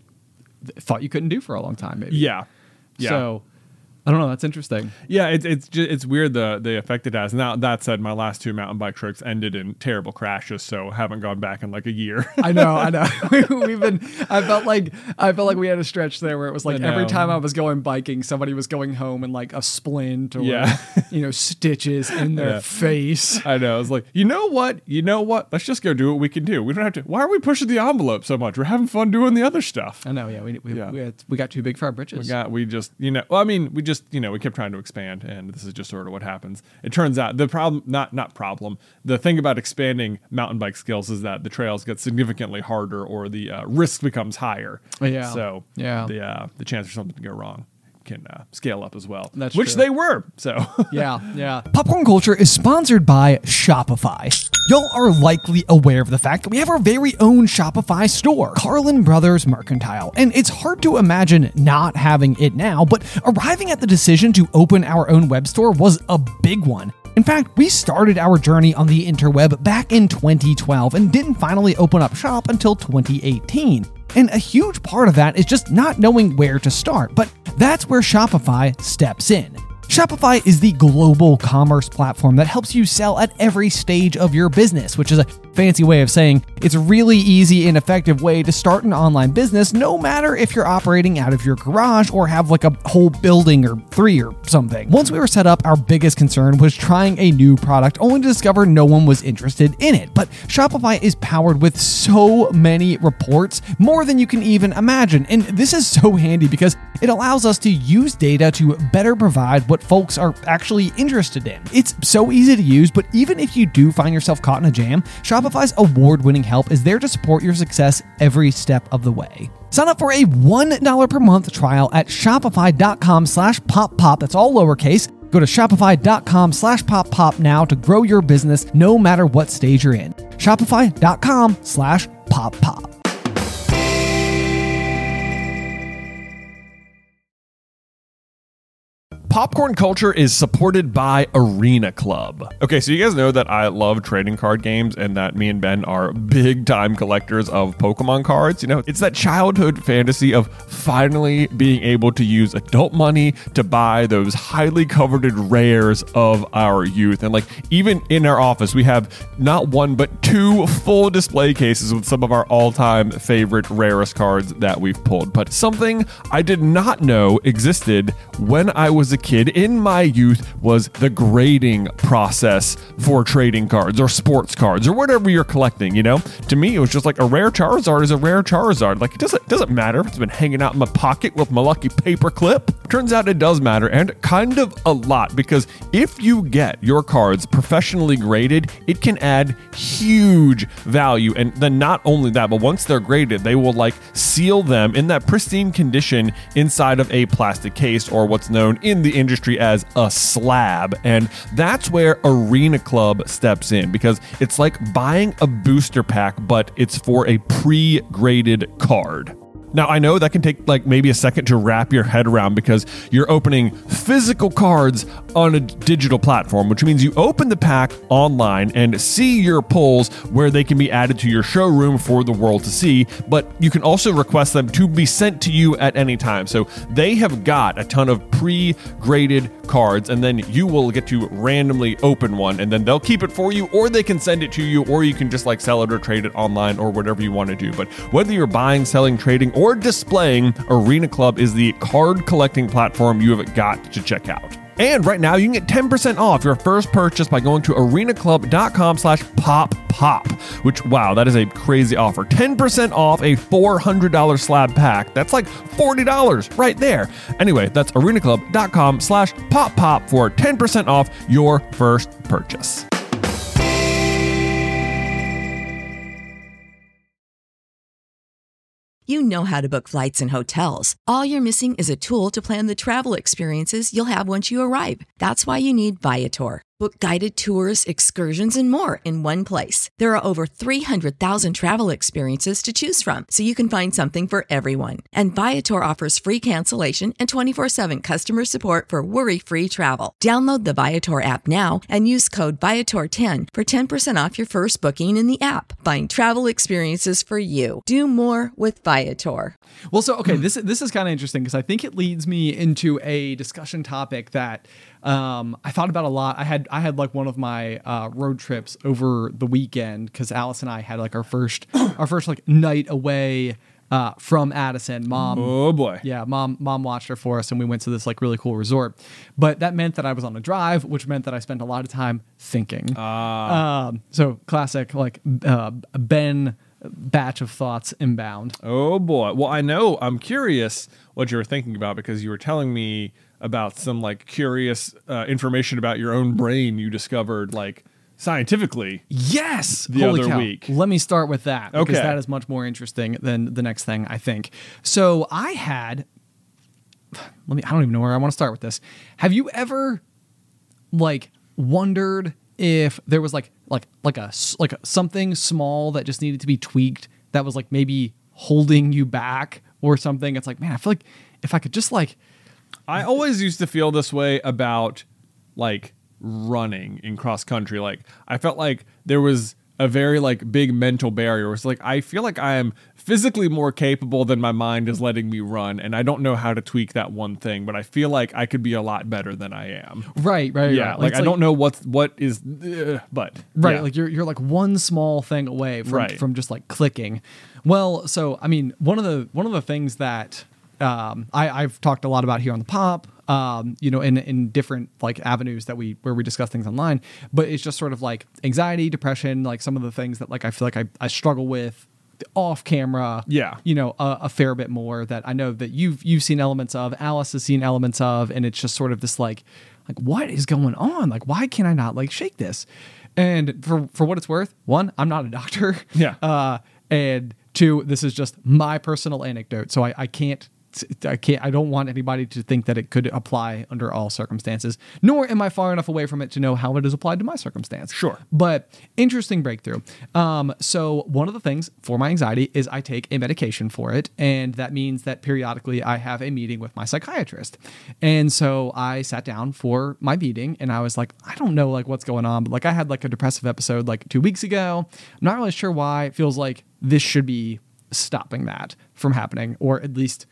th- thought you couldn't do for a long time maybe. Yeah. Yeah. So I don't know, that's interesting. Yeah, it's it's just, it's weird the the effect it has. Now that said, my last two mountain bike trips ended in terrible crashes, so haven't gone back in like a year. I know, I know. We've been. I felt like I felt like we had a stretch there where it was like I every know. time I was going biking, somebody was going home in like a splint or Yeah. you know stitches in their Yeah. face. I know. I was like, you know what? You know what? Let's just go do what we can do. We don't have to. Why are we pushing the envelope so much? We're having fun doing the other stuff. I know. Yeah, we we Yeah. we, had, we got too big for our britches. We got. We just. You know. Well, I mean, we just. You know. We kept trying to expand, and this is just sort of what happens. It turns out the problem. Not not problem. The thing about expanding mountain bike skills is that the trails get significantly harder, or the uh, risk becomes higher. Yeah. So Yeah. The uh, the chance for something to go wrong can uh, scale up as well. That's which true. they were. So. Yeah, yeah. Popcorn Culture is sponsored by Shopify. Y'all are likely aware of the fact that we have our very own Shopify store, Carlin Brothers Mercantile, and it's hard to imagine not having it now, but arriving at the decision to open our own web store was a big one. In fact, we started our journey on the interweb back in twenty twelve and didn't finally open up shop until twenty eighteen. And a huge part of that is just not knowing where to start, but that's where Shopify steps in. Shopify is the global commerce platform that helps you sell at every stage of your business, which is a fancy way of saying it's a really easy and effective way to start an online business, no matter if you're operating out of your garage or have like a whole building or three or something. Once we were set up, our biggest concern was trying a new product only to discover no one was interested in it. But Shopify is powered with so many reports, more than you can even imagine. And this is so handy because it allows us to use data to better provide what folks are actually interested in. It's so easy to use, but even if you do find yourself caught in a jam, Shopify's award-winning help is there to support your success every step of the way. Sign up for a one dollar per month trial at shopify.com slash pop pop. That's all lowercase. Go to shopify.com slash pop pop now to grow your business no matter what stage you're in. Shopify.com slash pop pop. Popcorn Culture is supported by Arena Club. Okay, so you guys know that I love trading card games and that me and Ben are big time collectors of Pokemon cards. You know, it's that childhood fantasy of finally being able to use adult money to buy those highly coveted rares of our youth. And like, even in our office, we have not one, but two full display cases with some of our all time favorite rarest cards that we've pulled. But something I did not know existed when I was a kid in my youth was the grading process for trading cards or sports cards or whatever you're collecting. You know, to me, it was just like a rare Charizard is a rare Charizard. Like, it doesn't doesn't matter if it's been hanging out in my pocket with my lucky paper clip. Turns out it does matter, and kind of a lot, because if you get your cards professionally graded, it can add huge value. And then not only that, but once they're graded, they will like seal them in that pristine condition inside of a plastic case, or what's known in the industry as a slab. And that's where Arena Club steps in, because it's like buying a booster pack, but it's for a pre-graded card. Now, I know that can take like maybe a second to wrap your head around, because you're opening physical cards on a digital platform, which means you open the pack online and see your pulls where they can be added to your showroom for the world to see, but you can also request them to be sent to you at any time. So they have got a ton of pre-graded cards, and then you will get to randomly open one, and then they'll keep it for you, or they can send it to you, or you can just like sell it or trade it online or whatever you want to do. But whether you're buying, selling, trading, or or displaying, Arena Club is the card collecting platform you have got to check out. And right now, you can get ten percent off your first purchase by going to arenaclub.com slash pop pop, which, wow, that is a crazy offer. ten percent off a four hundred dollars slab pack. That's like forty dollars right there. Anyway, that's arenaclub.com slash pop pop for ten percent off your first purchase. You know how to book flights and hotels. All you're missing is a tool to plan the travel experiences you'll have once you arrive. That's why you need Viator. Book guided tours, excursions, and more in one place. There are over three hundred thousand travel experiences to choose from, so you can find something for everyone. And Viator offers free cancellation and twenty-four seven customer support for worry-free travel. Download the Viator app now and use code Viator ten for ten percent off your first booking in the app. Find travel experiences for you. Do more with Viator. Well, so, okay, this, this is kind of interesting because I think it leads me into a discussion topic that um, I thought about a lot. I had I had like one of my uh, road trips over the weekend because Alice and I had like our first our first like night away uh, from Addison. Mom, Oh boy. yeah, mom mom watched her for us, and we went to this like really cool resort. But that meant that I was on a drive, which meant that I spent a lot of time thinking. Ah. Um, so classic like uh, Ben batch of thoughts inbound. Oh boy. Well, I know. I'm curious what you were thinking about because you were telling me about some like curious uh, information about your own brain you discovered like scientifically. Yes. The Holy other cow. week. Let me start with that because Okay. that is much more interesting than the next thing, I think. So I had, let me, I don't even know where I want to start with this. Have you ever like wondered if there was like, like, like a, s- like a, something small that just needed to be tweaked that was like maybe holding you back or something? It's like, man, I feel like if I could just like, I always used to feel this way about like running in cross country. Like I felt like there was a very like big mental barrier. It's like I feel like I am physically more capable than my mind is letting me run, and I don't know how to tweak that one thing. But I feel like I could be a lot better than I am. right, right, Yeah, right. like It's I don't know what what is, uh, but Right, yeah. like you're you're like one small thing away from Right. from just like clicking. Well, so I mean, one of the one of the things that um, I, I've talked a lot about here on the Pop, um, you know, in in different like avenues that we where we discuss things online, but it's just sort of like anxiety, depression, like some of the things that like I feel like I, I struggle with off camera. Yeah. you know, a, a fair bit more that I know that you've you've seen elements of, Alice has seen elements of, and it's just sort of this like like what is going on? Like why can I not like shake this? And for for what it's worth, one, I'm not a doctor. Yeah. Uh, and two, this is just my personal anecdote, so I, I can't. I can't. I don't want anybody to think that it could apply under all circumstances. Nor am I far enough away from it to know how it is applied to my circumstance. Sure. But interesting breakthrough. Um, so one of the things for my anxiety is I take a medication for it, and that means that periodically I have a meeting with my psychiatrist. And so I sat down for my meeting, and I was like, I don't know like what's going on, but like I had like a depressive episode like two weeks ago. I'm not really sure why. It feels like this should be stopping that from happening, or at least.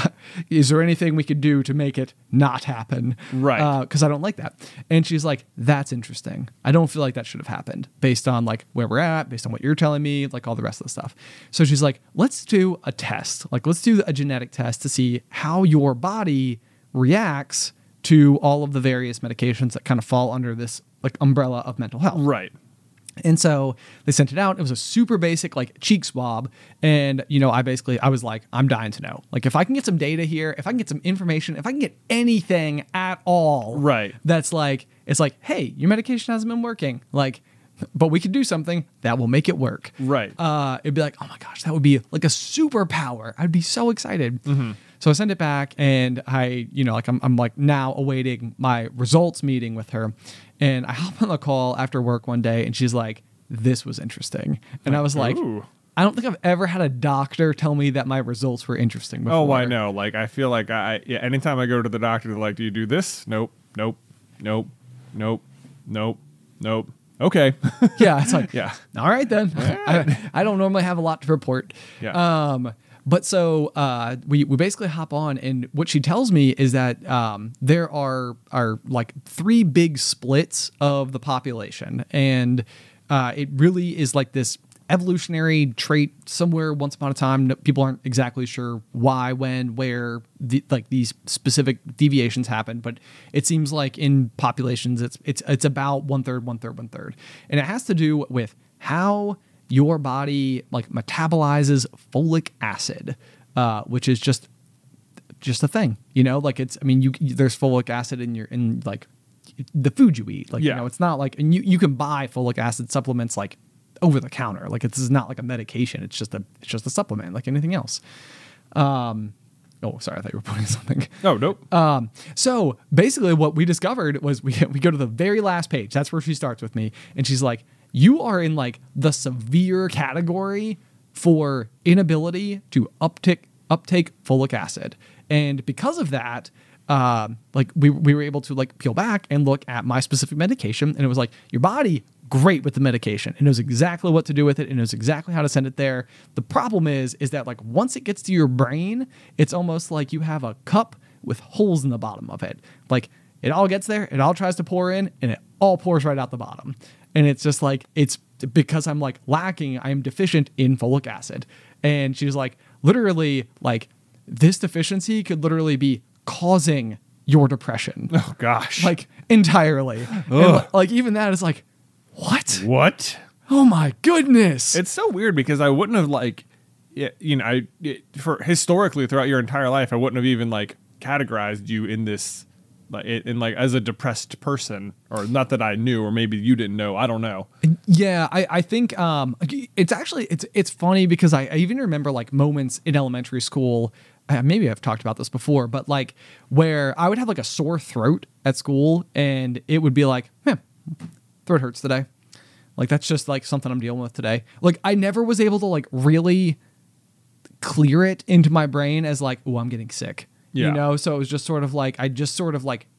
Is there anything we could do to make it not happen? Right. Because I don't like that. And she's like, that's interesting. I don't feel like that should have happened based on like where we're at, based on what you're telling me, like all the rest of the stuff. So she's like, let's do a test. Like, let's do a genetic test to see how your body reacts to all of the various medications that kind of fall under this like umbrella of mental health. Right. And so they sent it out. It was a super basic like cheek swab. And, you know, I basically, I was like, I'm dying to know. Like if I can get some data here, if I can get some information, if I can get anything at all. Right. That's like, it's like, hey, your medication hasn't been working. Like, but we could do something that will make it work. Right. Uh, it'd be like, oh my gosh, that would be like a superpower. I'd be so excited. Mm-hmm. So I send it back, and I, you know, like I'm, I'm like now awaiting my results meeting with her, and I hop on the call after work one day, and she's like, "This was interesting," and I was like, Ooh. "I don't think I've ever had a doctor tell me that my results were interesting before." Oh, I know. Like, I feel like I, yeah, anytime I go to the doctor, they're like, do you do this? Nope, nope, nope, nope, nope, nope. Okay. Yeah, it's like, Yeah. all right then. I, I don't normally have a lot to report. Yeah. Um, but so uh, we we basically hop on, and what she tells me is that um, there are are like three big splits of the population, and uh, it really is like this evolutionary trait somewhere once upon a time. No, people aren't exactly sure why, when, where the, like these specific deviations happen, but it seems like in populations it's it's it's about one third, one third, one third, and it has to do with how your body like metabolizes folic acid, uh, which is just just a thing, you know. Like it's, I mean, you there's folic acid in your in like the food you eat, like yeah. you know, it's not like, and you you can buy folic acid supplements like over the counter, like it's not like a medication. It's just a it's just a supplement like anything else. Um, oh, sorry, I thought you were putting something. Oh, nope. Um, so basically, what we discovered was we we go to the very last page. That's where she starts with me, and she's like, "You are in like the severe category for inability to uptake uptake folic acid, and because of that." Um, like we we were able to like peel back and look at my specific medication, and it was like your body great with the medication. It knows exactly what to do with it. It knows exactly how to send it there. The problem is, is that like once it gets to your brain, it's almost like you have a cup with holes in the bottom of it. Like it all gets there, it all tries to pour in, and it all pours right out the bottom. And it's just like it's because I'm like lacking. I am deficient in folic acid. And she was like, literally, like this deficiency could literally be causing your depression. Oh gosh. Like entirely. And li- like even that is like, what? What? Oh my goodness. It's so weird because I wouldn't have like, you know, I it, for historically throughout your entire life, I wouldn't have even like categorized you in this, like in like as a depressed person, or not that I knew, or maybe you didn't know. I don't know. Yeah, I, I think um, it's actually it's it's funny because I, I even remember like moments in elementary school. Uh, maybe I've talked about this before, but like where I would have like a sore throat at school, and it would be like, man, throat hurts today. Like that's just like something I'm dealing with today. Like I never was able to like really clear it into my brain as like, oh, I'm getting sick. Yeah. You know, so it was just sort of like I just sort of like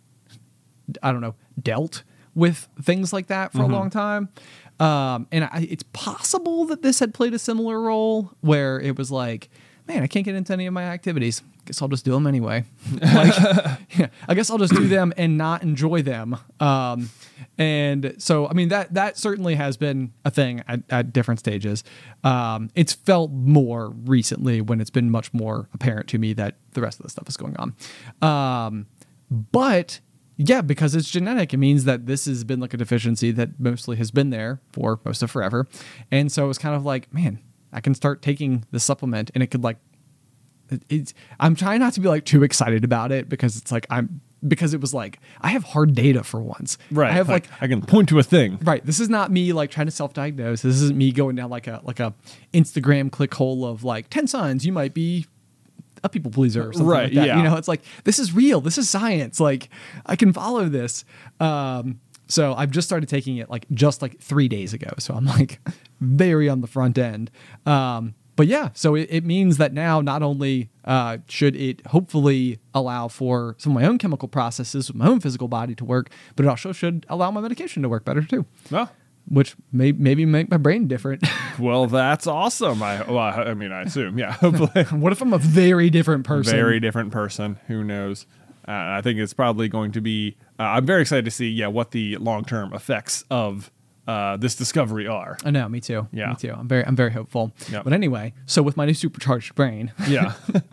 I don't know, dealt with things like that for mm-hmm. a long time. Um, and I, it's possible that this had played a similar role where it was like, man, I can't get into any of my activities. Guess I'll just do them anyway. Like, yeah, I guess I'll just do them and not enjoy them. Um, and so, I mean, that that certainly has been a thing at, at different stages. Um, it's felt more recently when it's been much more apparent to me that the rest of the stuff is going on. Um, but yeah, because it's genetic, it means that this has been like a deficiency that mostly has been there for most of forever. And so it's kind of like, man, I can start taking the supplement, and it could like, it, it's, I'm trying not to be like too excited about it because it's like, I'm, because it was like, I have hard data for once. Right. I have like, like I can point to a thing. Right. This is not me like trying to self-diagnose. This isn't me going down like a, like a Instagram click hole of like ten signs you might be a people pleaser or something right, like that. Yeah. You know, it's like, this is real. This is science. Like I can follow this. Um, So I've just started taking it like just like three days ago. So I'm like very on the front end. Um, but yeah, so it, it means that now not only uh, should it hopefully allow for some of my own chemical processes, my own physical body to work, but it also should allow my medication to work better too. Well, which may maybe make my brain different. Well, that's awesome. I well, I mean, I assume, yeah. Hopefully. What if I'm a very different person? Very different person. Who knows? Uh, I think it's probably going to be. Uh, I'm very excited to see, yeah, what the long-term effects of uh, this discovery are. I know, me too. Yeah, me too. I'm very, I'm very hopeful. Yep. But anyway, so with my new supercharged brain, yeah,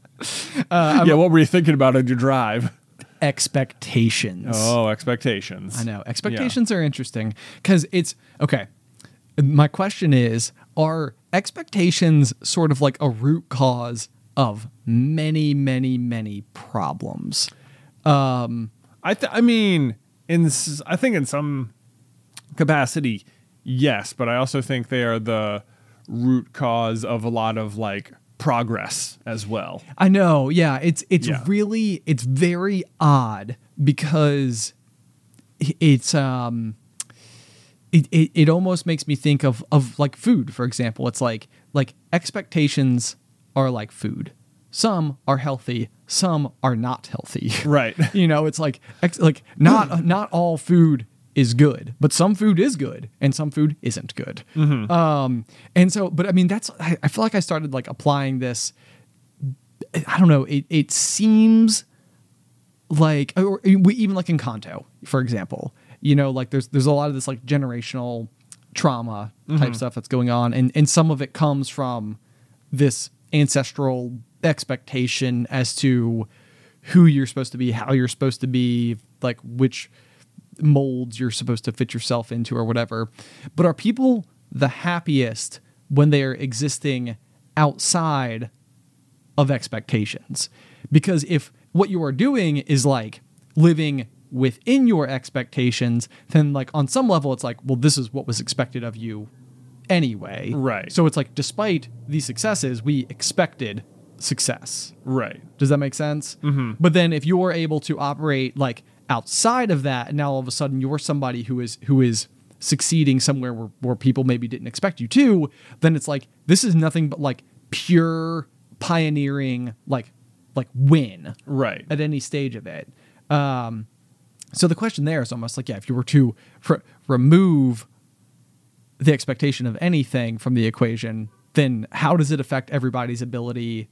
uh, yeah. What were you thinking about on your drive? Expectations. Oh, expectations. I know. Expectations yeah. are interesting because it's okay. My question is, are expectations sort of like a root cause of many, many, many problems? Um, I th- I mean, in s- I think in some capacity, yes, but I also think they are the root cause of a lot of like progress as well. I know. Yeah, it's it's Yeah. really it's very odd because it's um it, it it almost makes me think of of like food, for example. It's like like expectations are like food. Some are healthy, some are not healthy. Right. You know, it's like ex- like not not all food is good, but some food is good and some food isn't good. Mm-hmm. Um, and so, but I mean, that's I, I feel like I started like applying this. I don't know. It it seems like, or we even like in Kanto, for example. You know, like there's there's a lot of this like generational trauma type stuff that's going on, and and some of it comes from this ancestral expectation as to who you're supposed to be, how you're supposed to be, like which molds you're supposed to fit yourself into or whatever. But are people the happiest when they're existing outside of expectations? Because if what you are doing is like living within your expectations, then like on some level it's like, well, this is what was expected of you anyway. Right. So it's like, despite these successes, we expected success. Right. Does that make sense? Mm-hmm. But then if you're able to operate like outside of that, and now all of a sudden you're somebody who is who is succeeding somewhere where, where people maybe didn't expect you to, then it's like, this is nothing but like pure pioneering, like like win. Right. At any stage of it. Um, so the question there is almost like, yeah, if you were to r- remove the expectation of anything from the equation, then how does it affect everybody's ability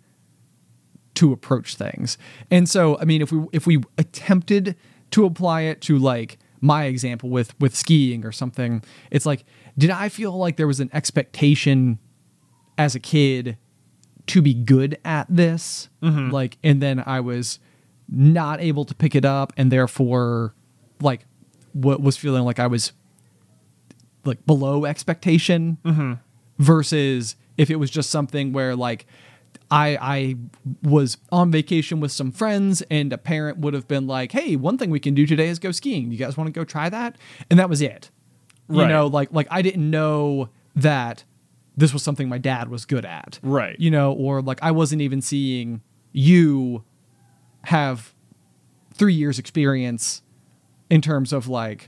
to approach things? And so, I mean, if we if we attempted to apply it to like my example with with skiing or something, it's like, did I feel like there was an expectation as a kid to be good at this? Mm-hmm. Like, and then I was not able to pick it up, and therefore like what was feeling like I was like below expectation, mm-hmm. versus if it was just something where like I I was on vacation with some friends and a parent would have been like, hey, one thing we can do today is go skiing. You guys want to go try that? And that was it. You Right. know, like like I didn't know that this was something my dad was good at. Right. You know, or like I wasn't even seeing you have three years experience in terms of like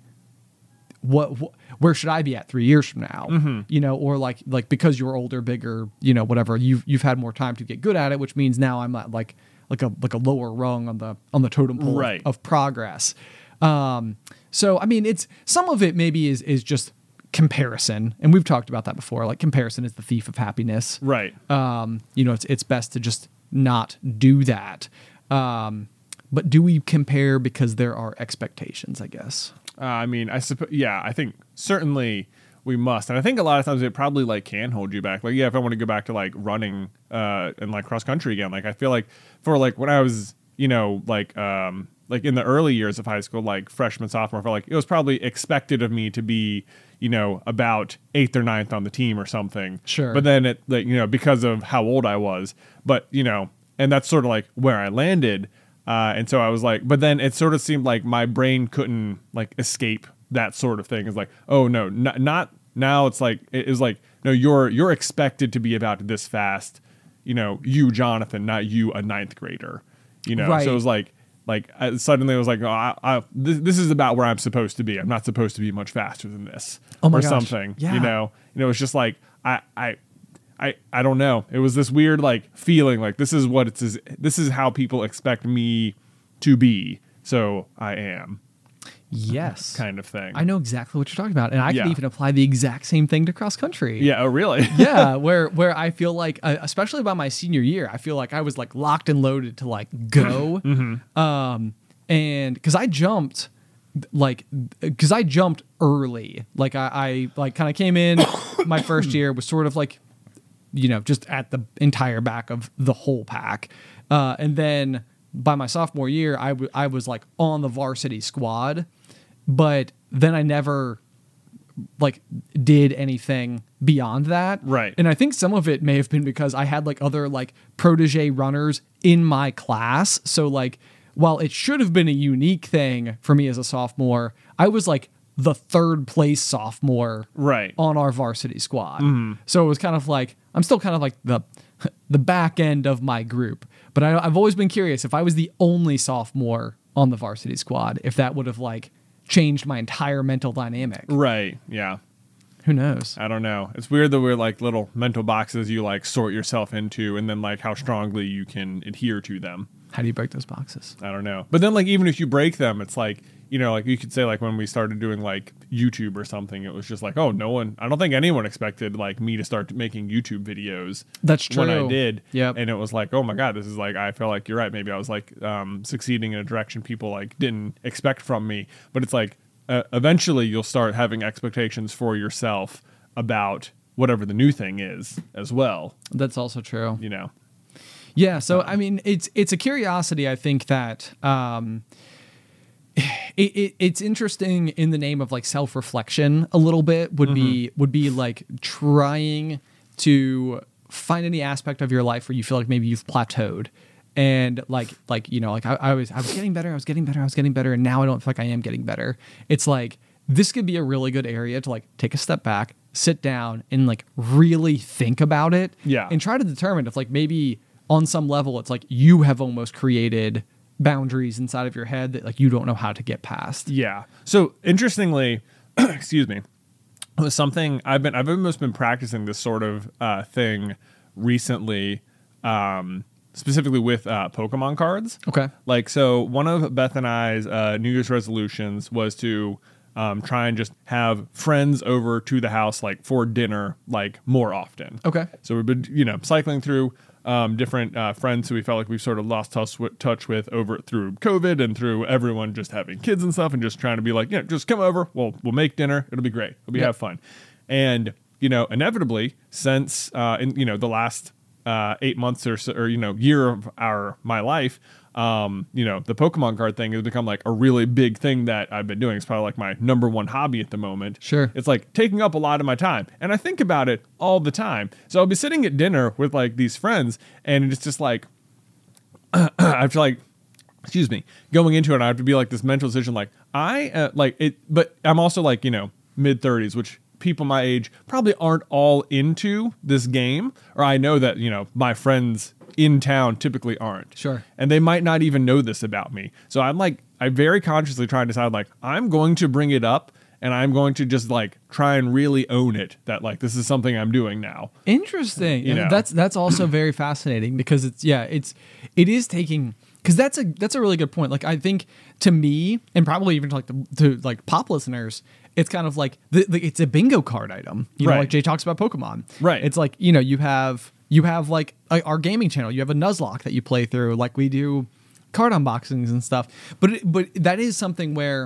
what, what where should I be at three years from now? Mm-hmm. You know, or like like because you're older, bigger, you know, whatever, you've you've had more time to get good at it, which means now I'm at like like a like a lower rung on the on the totem pole Right. of, of progress. Um, so I mean, it's some of it maybe is is just comparison, and we've talked about that before. Like comparison is the thief of happiness. Right. Um, you know, it's it's best to just not do that. Um, but do we compare because there are expectations, I guess? Uh, I mean, I suppose, yeah, I think certainly we must. And I think a lot of times it probably like can hold you back. Like, yeah, if I want to go back to like running uh, and like cross country again, like I feel like for like when I was, you know, like, um, like in the early years of high school, like freshman, sophomore, I felt like it was probably expected of me to be, you know, about eighth or ninth on the team or something. Sure. But then it, like, you know, because of how old I was, but, you know, and that's sort of like where I landed. Uh, and so I was like, but then it sort of seemed like my brain couldn't like escape that sort of thing. It's like, oh no, not, not now. It's like, it was like, no, you're, you're expected to be about this fast, you know, you, Jonathan, not you, a ninth grader, you know? Right. So it was like, like I, suddenly it was like, oh, I, I, this, this is about where I'm supposed to be. I'm not supposed to be much faster than this Oh my or gosh. something, Yeah. you know, you know, it's just like, I, I, I, I don't know. It was this weird like feeling like this is what it's this is how people expect me to be. So I am. Yes. Kind of thing. I know exactly what you're talking about. And I Yeah. can even apply the exact same thing to cross country. Yeah. Oh, really? Yeah, where where I feel like, uh, especially by my senior year, I feel like I was like locked and loaded to like go. Mm-hmm. Um, and because I jumped, like, because I jumped early. Like I, I like kind of came in my first year, was sort of like, you know, just at the entire back of the whole pack. Uh, and then by my sophomore year, I, w- I was like on the varsity squad, but then I never like did anything beyond that. Right. And I think some of it may have been because I had like other like protege runners in my class. So like, while it should have been a unique thing for me as a sophomore, I was like the third place sophomore Right. on our varsity squad. So it was kind of like, I'm still kind of like the the back end of my group. But I, I've always been curious if I was the only sophomore on the varsity squad, if that would have like changed my entire mental dynamic. Right. Yeah. Who knows? I don't know. It's weird that we're like little mental boxes you like sort yourself into and then like how strongly you can adhere to them. How do you break those boxes? I don't know. But then like even if you break them, it's like, you know, like you could say like when we started doing like YouTube or something, it was just like, oh, no one, I don't think anyone expected like me to start making YouTube videos. That's When I true. did. Yep. And it was like, oh my God, this is like, I feel like you're right. Maybe I was like um, succeeding in a direction people like didn't expect from me. But it's like, uh, eventually you'll start having expectations for yourself about whatever the new thing is as well. That's also true. You know. Yeah. So I mean, it's it's a curiosity. I think that. Um, It, it, it's interesting in the name of like self-reflection a little bit would mm-hmm. be would be like trying to find any aspect of your life where you feel like maybe you've plateaued and like like you know like I, I was I was getting better I was getting better I was getting better and now I don't feel like I am getting better. It's like this could be a really good area to like take a step back, sit down and like really think about it yeah. and try to determine if like maybe on some level it's like you have almost created boundaries inside of your head that like you don't know how to get past. Yeah. So interestingly, excuse me, it was something I've been I've almost been practicing this sort of uh, thing recently, um, specifically with uh, Pokemon cards. Okay. Like so, one of Beth and I's uh, New Year's resolutions was to um, try and just have friends over to the house like for dinner like more often. Okay. So we've been you know cycling through. Um, different uh, friends who we felt like we've sort of lost touch with, touch with over through COVID and through everyone just having kids and stuff and just trying to be like, you know, just come over. We'll we'll make dinner. It'll be great. It'll be Yep. have fun. And you know, inevitably, since uh, in you know the last uh, eight months or so, or you know year of our my life, um, you know, the Pokemon card thing has become like a really big thing that I've been doing. It's probably like my number one hobby at the moment. Sure. It's like taking up a lot of my time. And I think about it all the time. So I'll be sitting at dinner with like these friends and it's just like, I have to like, excuse me, going into it, I have to be like this mental decision, like I uh, like it, but I'm also like, you know, mid thirties, which people my age probably aren't all into this game. Or I know that, you know, my friends in town typically aren't. Sure. And they might not even know this about me. So I'm like, I very consciously try and decide like, I'm going to bring it up and I'm going to just like try and really own it that like, this is something I'm doing now. Interesting. You know. That's, that's also very fascinating because it's, yeah, it's, it is taking, cause that's a, that's a really good point. Like, I think to me and probably even to like the, to like pop listeners, it's kind of like the, the, it's a bingo card item, you know, Right. like Jay talks about Pokemon, Right. It's like, you know, you have, you have like a, our gaming channel, you have a Nuzlocke that you play through, like we do card unboxings and stuff. But, it, but that is something where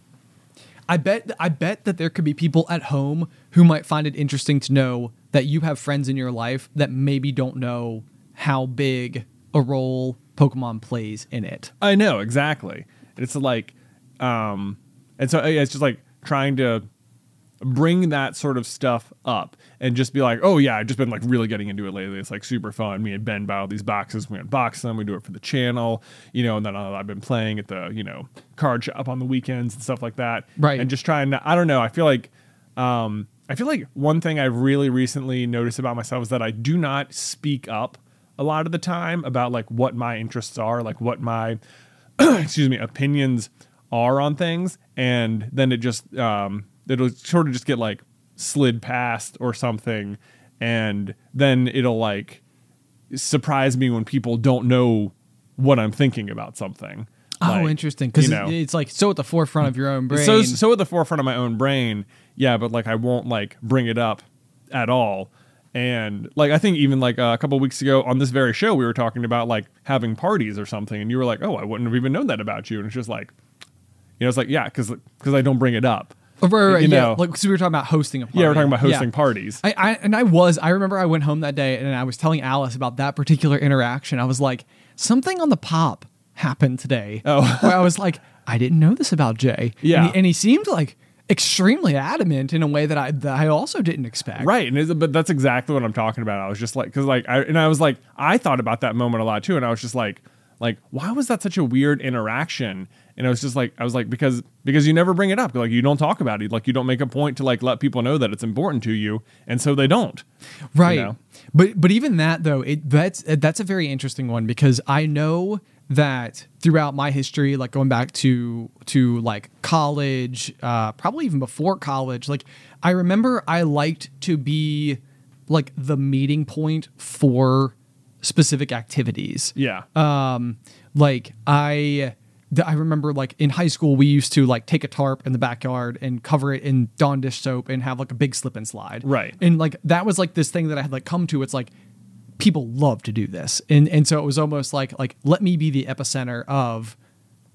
I bet, I bet that there could be people at home who might find it interesting to know that you have friends in your life that maybe don't know how big a role Pokemon plays in it. I know, exactly. It's like, um, and so yeah, it's just like trying to bring that sort of stuff up and just be like, oh yeah, I've just been like really getting into it lately. It's like super fun. Me and Ben buy all these boxes. We unbox them. We do it for the channel, you know, and then I've been playing at the, you know, card shop on the weekends and stuff like that. Right. And just trying to, I don't know. I feel like, um, I feel like one thing I've really recently noticed about myself is that I do not speak up a lot of the time about like what my interests are, like what my, excuse me, opinions are on things. And then it just, um, it'll sort of just get like slid past or something. And then it'll like surprise me when people don't know what I'm thinking about something. Oh, Like, interesting. Because you know. it's like so at the forefront of your own brain. So, so at the forefront of my own brain. Yeah. But like, I won't like bring it up at all. And like, I think even like uh, a couple of weeks ago on this very show, we were talking about like having parties or something. And you were like, oh, I wouldn't have even known that about you. And it's just like, you know, it's like, yeah, because because I don't bring it up. Oh, right, right, right, you yeah. know. Like, because we were talking about hosting a party. Yeah, we're talking about hosting Yeah. parties. I, I and I was. I remember I went home that day and I was telling Alice about that particular interaction. I was like, something on the pop happened today. Oh. Where I was like, I didn't know this about Jay. Yeah. And he, and he seemed like extremely adamant in a way that I that I also didn't expect. Right, and it's, but that's exactly what I'm talking about. I was just like, because like, I and I was like, I thought about that moment a lot too, and I was just like, like, why was that such a weird interaction? And I was just like, I was like, because because you never bring it up, like you don't talk about it, like you don't make a point to like let people know that it's important to you, and so they don't. Right. You know? But but even that though, it that's that's a very interesting one because I know that throughout my history, like going back to to like college, uh, probably even before college, like I remember I liked to be like the meeting point for specific activities. Yeah. Um, like I, th- I remember like in high school we used to like take a tarp in the backyard and cover it in Dawn dish soap and have like a big slip and slide. Right. And like that was like this thing that I had like come to. It's like people love to do this, and and so it was almost like like let me be the epicenter of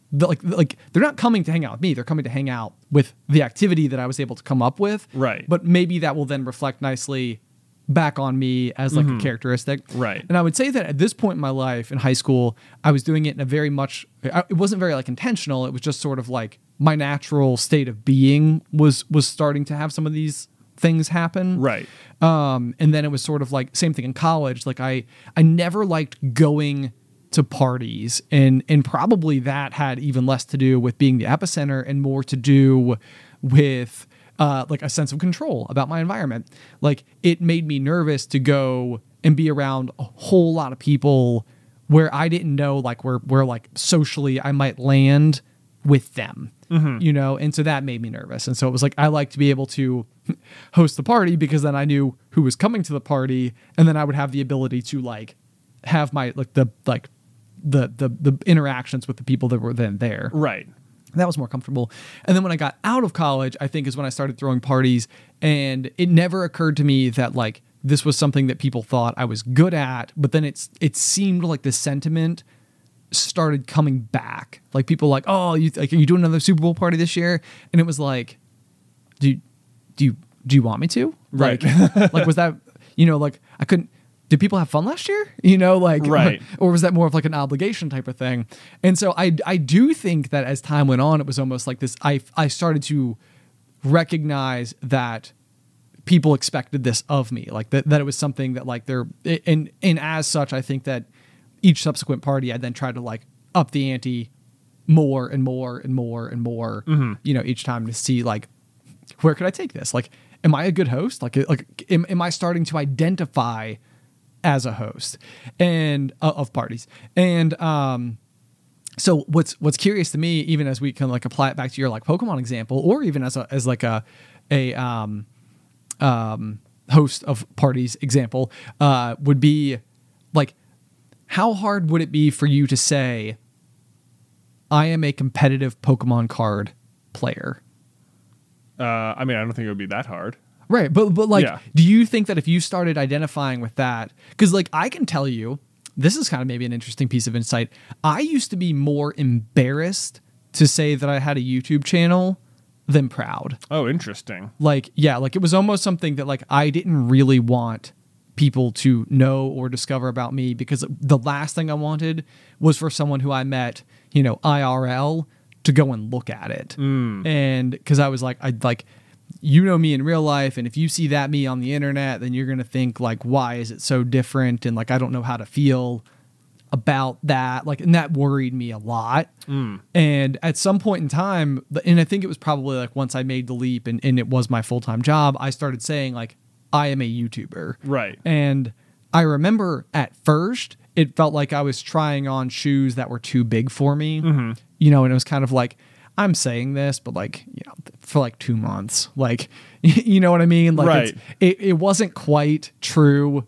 the, like like they're not coming to hang out with me. They're coming to hang out with the activity that I was able to come up with. Right. But maybe that will then reflect nicely back on me as like Mm-hmm. a characteristic. Right. And I would say that at this point in my life in high school, I was doing it in a very much, it wasn't very like intentional. It was just sort of like my natural state of being was, was starting to have some of these things happen. Right. Um, and then it was sort of like same thing in college. Like I, I never liked going to parties, and, and probably that had even less to do with being the epicenter and more to do with, Uh, like a sense of control about my environment. Like it made me nervous to go and be around a whole lot of people where I didn't know like where where like socially I might land with them, Mm-hmm. you know. And so that made me nervous. And so it was like I like to be able to host the party because then I knew who was coming to the party, and then I would have the ability to like have my like the like the the the interactions with the people that were then there. Right. That was more comfortable. And then when I got out of college, I think is when I started throwing parties, and it never occurred to me that like this was something that people thought I was good at, but then it's it seemed like the sentiment started coming back. Like people like, "Oh, you like are you doing another Super Bowl party this year?" And it was like, "Do you, do you do you want me to?" Right. Like, like was that, you know, like I couldn't did people have fun last year? You know, like, Right. or was that more of like an obligation type of thing? And so I, I do think that as time went on, it was almost like this, I, I started to recognize that people expected this of me, like that, that it was something that like they're, and, and as such, I think that each subsequent party, I then tried to like up the ante more and more and more and more, Mm-hmm. you know, each time to see like, where could I take this? Like, am I a good host? Like, like, am, am I starting to identify as a host and uh, of parties? And um so what's what's curious to me, even as we can like apply it back to your like Pokemon example, or even as a as like a a um um host of parties example, uh would be like, how hard would it be for you to say I am a competitive Pokemon card player? Uh, I mean, I don't think it would be that hard. Right, but but like, Yeah. do you think that if you started identifying with that, because like I can tell you, this is kind of maybe an interesting piece of insight. I used to be more embarrassed to say that I had a YouTube channel than proud. Oh, interesting. Like, yeah, like it was almost something that like I didn't really want people to know or discover about me, because the last thing I wanted was for someone who I met, you know, I R L to go and look at it. Mm. And because I was like, I'd like, you know me in real life, and if you see that me on the internet, then you're going to think like, why is it so different? And like, I don't know how to feel about that. Like, and that worried me a lot. Mm. And at some point in time, and I think it was probably like once I made the leap and, and it was my full-time job, I started saying like, I am a YouTuber. Right. And I remember at first it felt like I was trying on shoes that were too big for me, Mm-hmm. you know, and it was kind of like, I'm saying this, but like, you know, for like two months, like, you know what I mean? Like, Right. it's, it, it wasn't quite true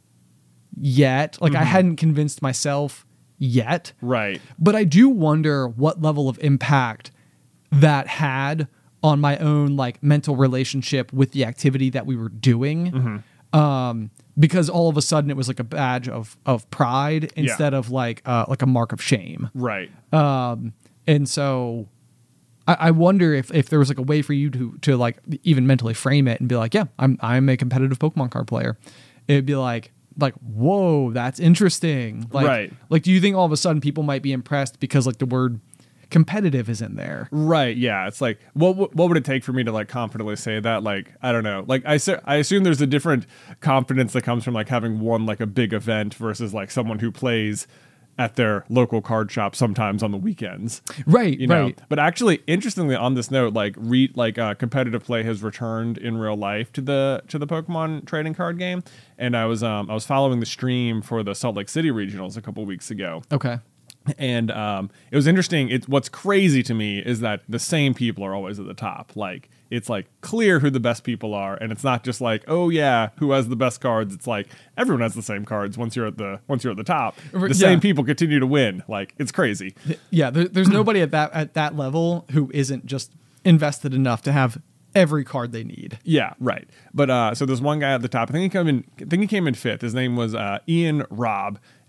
yet. Like, Mm-hmm. I hadn't convinced myself yet. Right. But I do wonder what level of impact that had on my own like mental relationship with the activity that we were doing. Mm-hmm. Um, because all of a sudden it was like a badge of of pride instead of like uh, like a mark of shame. Right. Um, and so I, I wonder if, if there was like a way for you to to like even mentally frame it and be like, yeah, I'm I'm a competitive Pokemon card player. It'd be like like whoa, that's interesting. Like, Right. Like, do you think all of a sudden people might be impressed because like the word competitive is in there? Right. Yeah. It's like, what w- what would it take for me to like confidently say that? Like, I don't know. Like, I su- I assume there's a different confidence that comes from like having won like a big event versus like someone who plays at their local card shop sometimes on the weekends. Right. You know. Right. But actually, interestingly, on this note, like re- like uh, competitive play has returned in real life to the to the Pokemon trading card game, and I was um I was following the stream for the Salt Lake City regionals a couple weeks ago. Okay. And um, it was interesting. It's what's crazy to me is that the same people are always at the top. Like, it's like clear who the best people are, and it's not just like, oh yeah, who has the best cards. It's like everyone has the same cards once you're at the once you're at the top. The Yeah. same people continue to win. Like, it's crazy. Yeah. There, there's nobody at that at that level who isn't just invested enough to have every card they need. Yeah, right. But uh, so there's one guy at the top. I think he came in. I think he came in fifth. His name was uh, Ian Robb,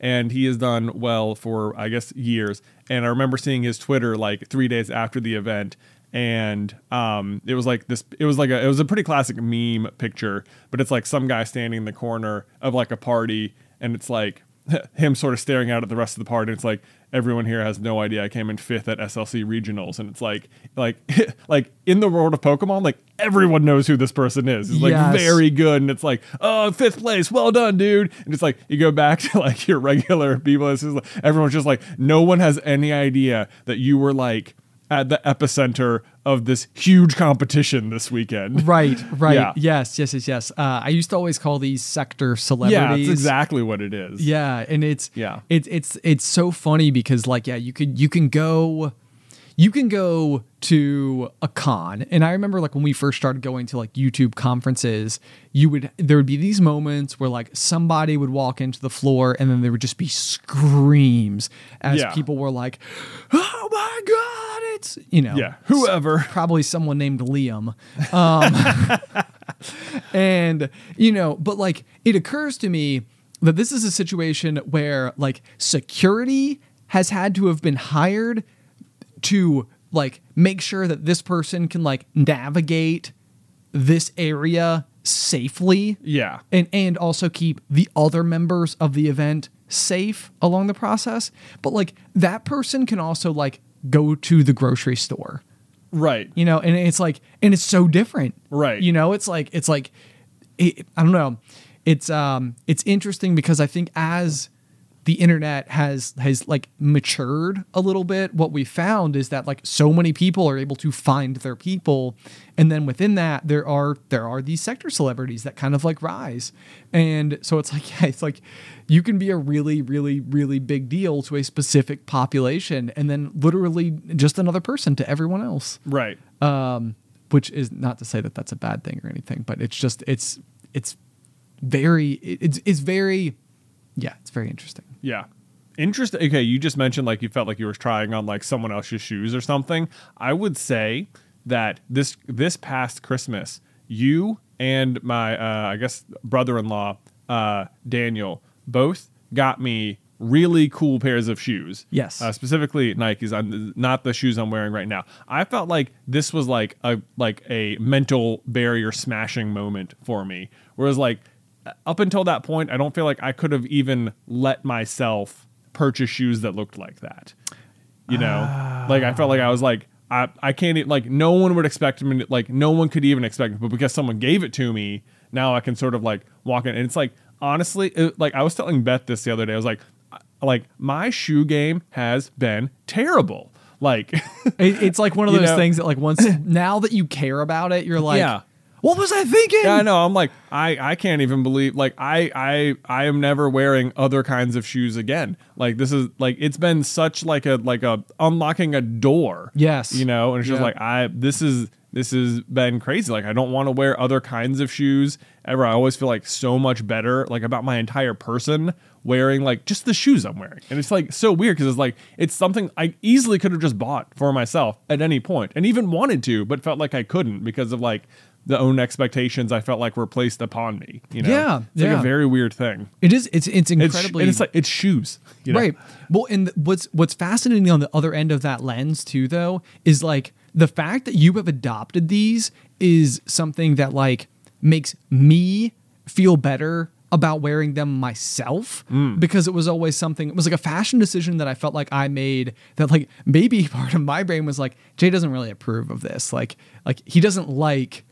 and he has done well for, I guess, years. And I remember seeing his Twitter like three days after the event. And um, it was like this, it was like a, it was a pretty classic meme picture, but it's like some guy standing in the corner of like a party, and it's like him sort of staring out at the rest of the party. It's like, everyone here has no idea I came in fifth at S L C regionals. And it's like, like, like in the world of Pokemon, like everyone knows who this person is. It's like Yes. very good. And it's like, oh, fifth place. Well done, dude. And it's like, you go back to like your regular people. It's just like, everyone's just like, no one has any idea that you were like at the epicenter of this huge competition this weekend. Right, right. Yeah. Yes, yes, yes, yes. Uh, I used to always call these sector Yeah, celebrities. that's exactly what it is. Yeah, and it's Yeah. it's it's it's so funny because like yeah, you could you can go you can go to a con, and I remember like when we first started going to like YouTube conferences, you would there would be these moments where like somebody would walk into the floor and then there would just be screams as Yeah. people were like, "Oh my god, it's," you know, Yeah, whoever. probably someone named Liam. Um, and, you know, but like it occurs to me that this is a situation where like security has had to have been hired to like make sure that this person can like navigate this area safely. Yeah. And and also keep the other members of the event safe along the process. But like that person can also like go to the grocery store. Right. You know, and it's like, and it's so different. Right. You know, it's like, it's like, it, I don't know. It's, um, it's interesting because I think as the internet has, has like matured a little bit, what we found is that like so many people are able to find their people. And then within that, there are, there are these sector celebrities that kind of like rise. And so it's like, yeah, it's like you can be a really, really, really big deal to a specific population and then literally just another person to everyone else. Right. Um, which is not to say that that's a bad thing or anything, but it's just, it's, it's very, it's, it's very, yeah, it's very interesting. Yeah. Interesting. Okay, you just mentioned like you felt like you were trying on like someone else's shoes or something. I would say that this this past Christmas, you and my uh, I guess brother-in-law uh, Daniel both got me really cool pairs of shoes. Yes. Uh, specifically Nikes. I'm not the shoes I'm wearing right now. I felt like this was like a like a mental barrier smashing moment for me. Whereas like up until that point, I don't feel like I could have even let myself purchase shoes that looked like that. You know, uh, like I felt like I was like, I, I can't e- like no one would expect me to, like no one could even expect it, but because someone gave it to me, now I can sort of like walk in. And it's like, honestly, it, like I was telling Beth this the other day, I was like, like my shoe game has been terrible. Like it, it's like one of you those know? things that like once, now that you care about it, you're like, yeah. What was I thinking? Yeah, I know. I'm like, I, I can't even believe, like, I, I, I am never wearing other kinds of shoes again. Like, this is, like, it's been such, like, a, like, a, unlocking a door. Yes. You know? And it's just Yeah. like, I, this is, this has been crazy. Like, I don't want to wear other kinds of shoes ever. I always feel, like, so much better, like, about my entire person wearing, like, just the shoes I'm wearing. And it's, like, so weird because it's, like, it's something I easily could have just bought for myself at any point and even wanted to, but felt like I couldn't because of, like, the own expectations I felt like were placed upon me. You know? Yeah, It's like yeah. a very weird thing. It is. It's it's It's, incredibly. and it's like, it's shoes. You know? Right. Well, and what's what's fascinating on the other end of that lens too, though, is like the fact that you have adopted these is something that like makes me feel better about wearing them myself Mm. because it was always something, it was like a fashion decision that I felt like I made that like maybe part of my brain was like, Jay doesn't really approve of this. Like, like he doesn't like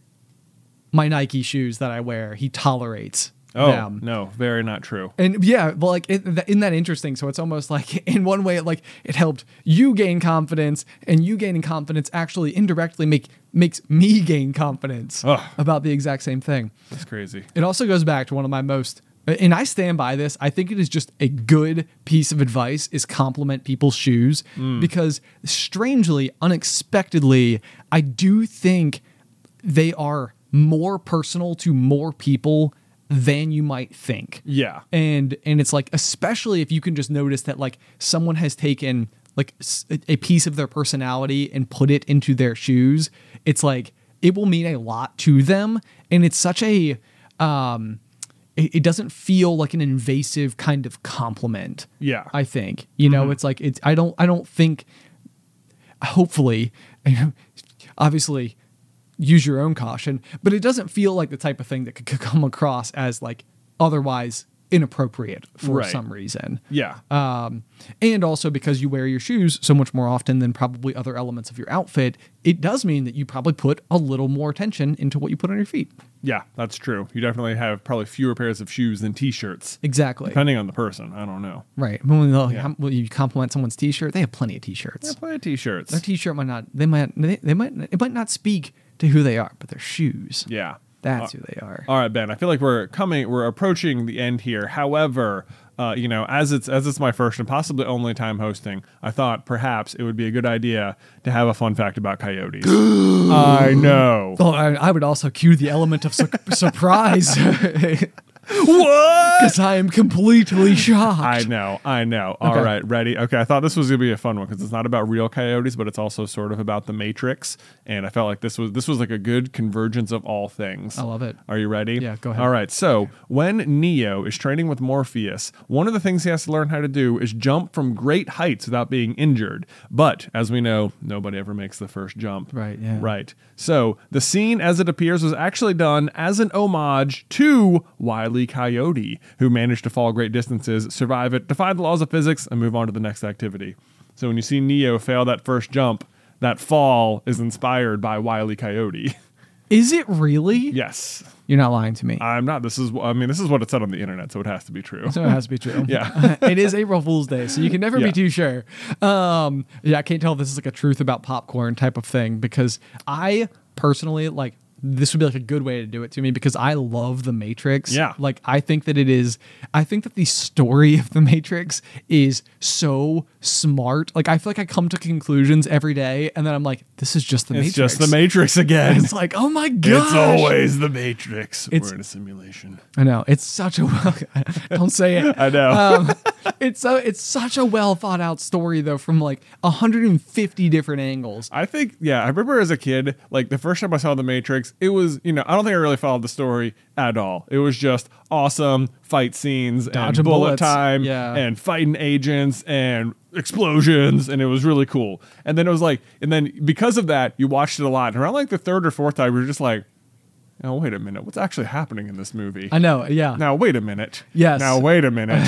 my Nike shoes that I wear. He tolerates Oh, them. no, very not true. And yeah, well, like, it, th- isn't that interesting? So it's almost like, in one way, it like it helped you gain confidence, and you gaining confidence actually indirectly make makes me gain confidence Ugh. about the exact same thing. That's crazy. It also goes back to one of my most, and I stand by this. I think it is just a good piece of advice: is compliment people's shoes, because strangely, unexpectedly, I do think they are more personal to more people than you might think. Yeah. And and it's like, especially if you can just notice that like someone has taken like s- a piece of their personality and put it into their shoes, it's like it will mean a lot to them. And it's such a um it, it doesn't feel like an invasive kind of compliment. Yeah. I think, you know, Mm-hmm. it's like, it's, I don't, I don't think, hopefully, obviously use your own caution, but it doesn't feel like the type of thing that could, could come across as like otherwise inappropriate for Right. some reason. Yeah. Um, and also because you wear your shoes so much more often than probably other elements of your outfit, it does mean that you probably put a little more attention into what you put on your feet. Yeah, that's true. You definitely have probably fewer pairs of shoes than t-shirts. Exactly. Depending on the person. I don't know. Right. When, Yeah. when you compliment someone's t-shirt, they have plenty of t-shirts. Yeah, plenty of t-shirts. Their t-shirt might not, they might, they, they might, it might not speak to who they are, but their shoes. Yeah. That's Uh, who they are. All right, Ben. I feel like we're coming, we're approaching the end here. However, uh, you know, as it's as it's my first and possibly only time hosting, I thought perhaps it would be a good idea to have a fun fact about coyotes. I know. Well, I, I would also cue the element of su- surprise. What? Because I am completely shocked. I know, I know. All Okay. right, ready? Okay, I thought this was gonna be a fun one because it's not about real coyotes, but it's also sort of about the Matrix, and I felt like this was this was like a good convergence of all things. I love it. Are you ready? Yeah, go ahead. All right, so when Neo is training with Morpheus, one of the things he has to learn how to do is jump from great heights without being injured. But as we know, nobody ever makes the first jump. Right, yeah. Right. So the scene as it appears was actually done as an homage to Wile E. Coyote, who managed to fall great distances, survive it, defy the laws of physics, and move on to the next activity. So when you see Neo fail that first jump, that fall is inspired by Wile E. Coyote. Is it really? Yes. You're not lying to me. I'm not. This is, I mean, this is what it said on the internet, so it has to be true. So it has to be true. Yeah. It is April Fool's Day, so you can never Yeah. be too sure. Um, yeah, I can't tell if this is like a truth about popcorn type of thing because I personally like this would be like a good way to do it to me because I love The Matrix. Yeah. Like I think that it is, I think that the story of The Matrix is so smart. Like I feel like I come to conclusions every day and then I'm like, this is just The It's Matrix. just the Matrix again. It's like, oh my god. It's always the Matrix. It's- We're in a simulation. I know. It's such a well, don't say it. I know. Um, it's so it's such a well thought out story though from like one hundred fifty different angles. I think, yeah, I remember as a kid, like the first time I saw The Matrix, it was, you know, I don't think I really followed the story at all. It was just awesome fight scenes and Dodging bullet bullets. time Yeah. and fighting agents and explosions, and it was really cool. And then it was like, and then because of that, you watched it a lot. And around like the third or fourth time, we were just like, oh, wait a minute, what's actually happening in this movie? I know. Yeah. Now, wait a minute. Yes. Now, wait a minute.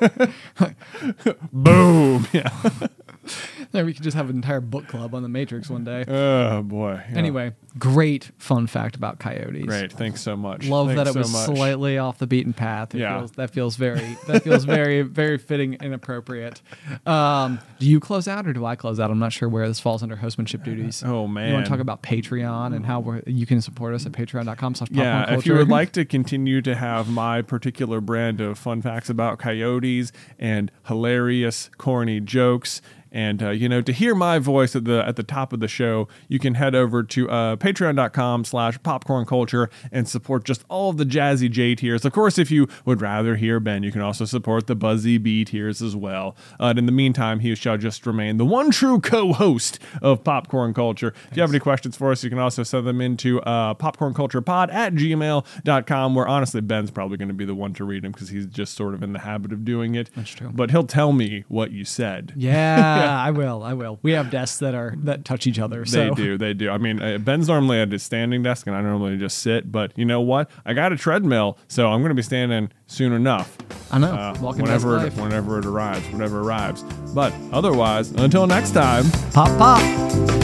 Boom. Yeah. There, we could just have an entire book club on The Matrix one day. Oh, boy. Yeah. Anyway, great fun fact about coyotes. Great. Thanks so much. Love Thanks that it so was much. slightly off the beaten path. It Yeah. feels, that feels very that feels very very fitting and appropriate. Um, do you close out or do I close out? I'm not sure where this falls under hostmanship duties. Oh, You man. want to talk about Patreon and how we're, you can support us at patreon.com slash Yeah, if you would like to continue to have my particular brand of fun facts about coyotes and hilarious, corny jokes, and uh, you know, to hear my voice at the at the top of the show, you can head over to uh, patreon.com slash popcorn culture and support just all of the Jazzy J tiers. Of course, if you would rather hear Ben, you can also support the Buzzy B tiers as well. Uh, and in the meantime, he shall just remain the one true co-host of Popcorn Culture. Thanks. If you have any questions for us, you can also send them into uh, popcornculturepod at gmail dot com, where honestly, Ben's probably going to be the one to read them because he's just sort of in the habit of doing it. That's true. But he'll tell me what you said. Yeah, I will. I will. We have desks that are that touch each other. They So. do. They do. I mean, uh, Ben's normally at his standing desk, and I normally just sit. But you know what? I got a treadmill, so I'm going to be standing soon enough. I know. Uh, Walking whenever desk it, life. whenever it arrives, whenever it arrives. But otherwise, until next time. Pop pop.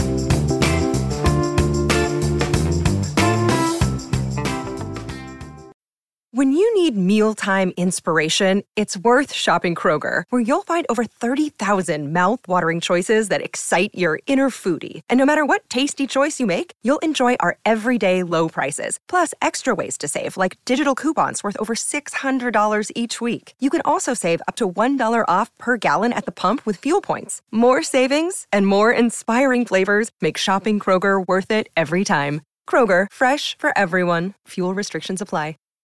When you need mealtime inspiration, it's worth shopping Kroger, where you'll find over thirty thousand mouthwatering choices that excite your inner foodie. And no matter what tasty choice you make, you'll enjoy our everyday low prices, plus extra ways to save, like digital coupons worth over six hundred dollars each week. You can also save up to one dollar off per gallon at the pump with fuel points. More savings and more inspiring flavors make shopping Kroger worth it every time. Kroger, fresh for everyone. Fuel restrictions apply.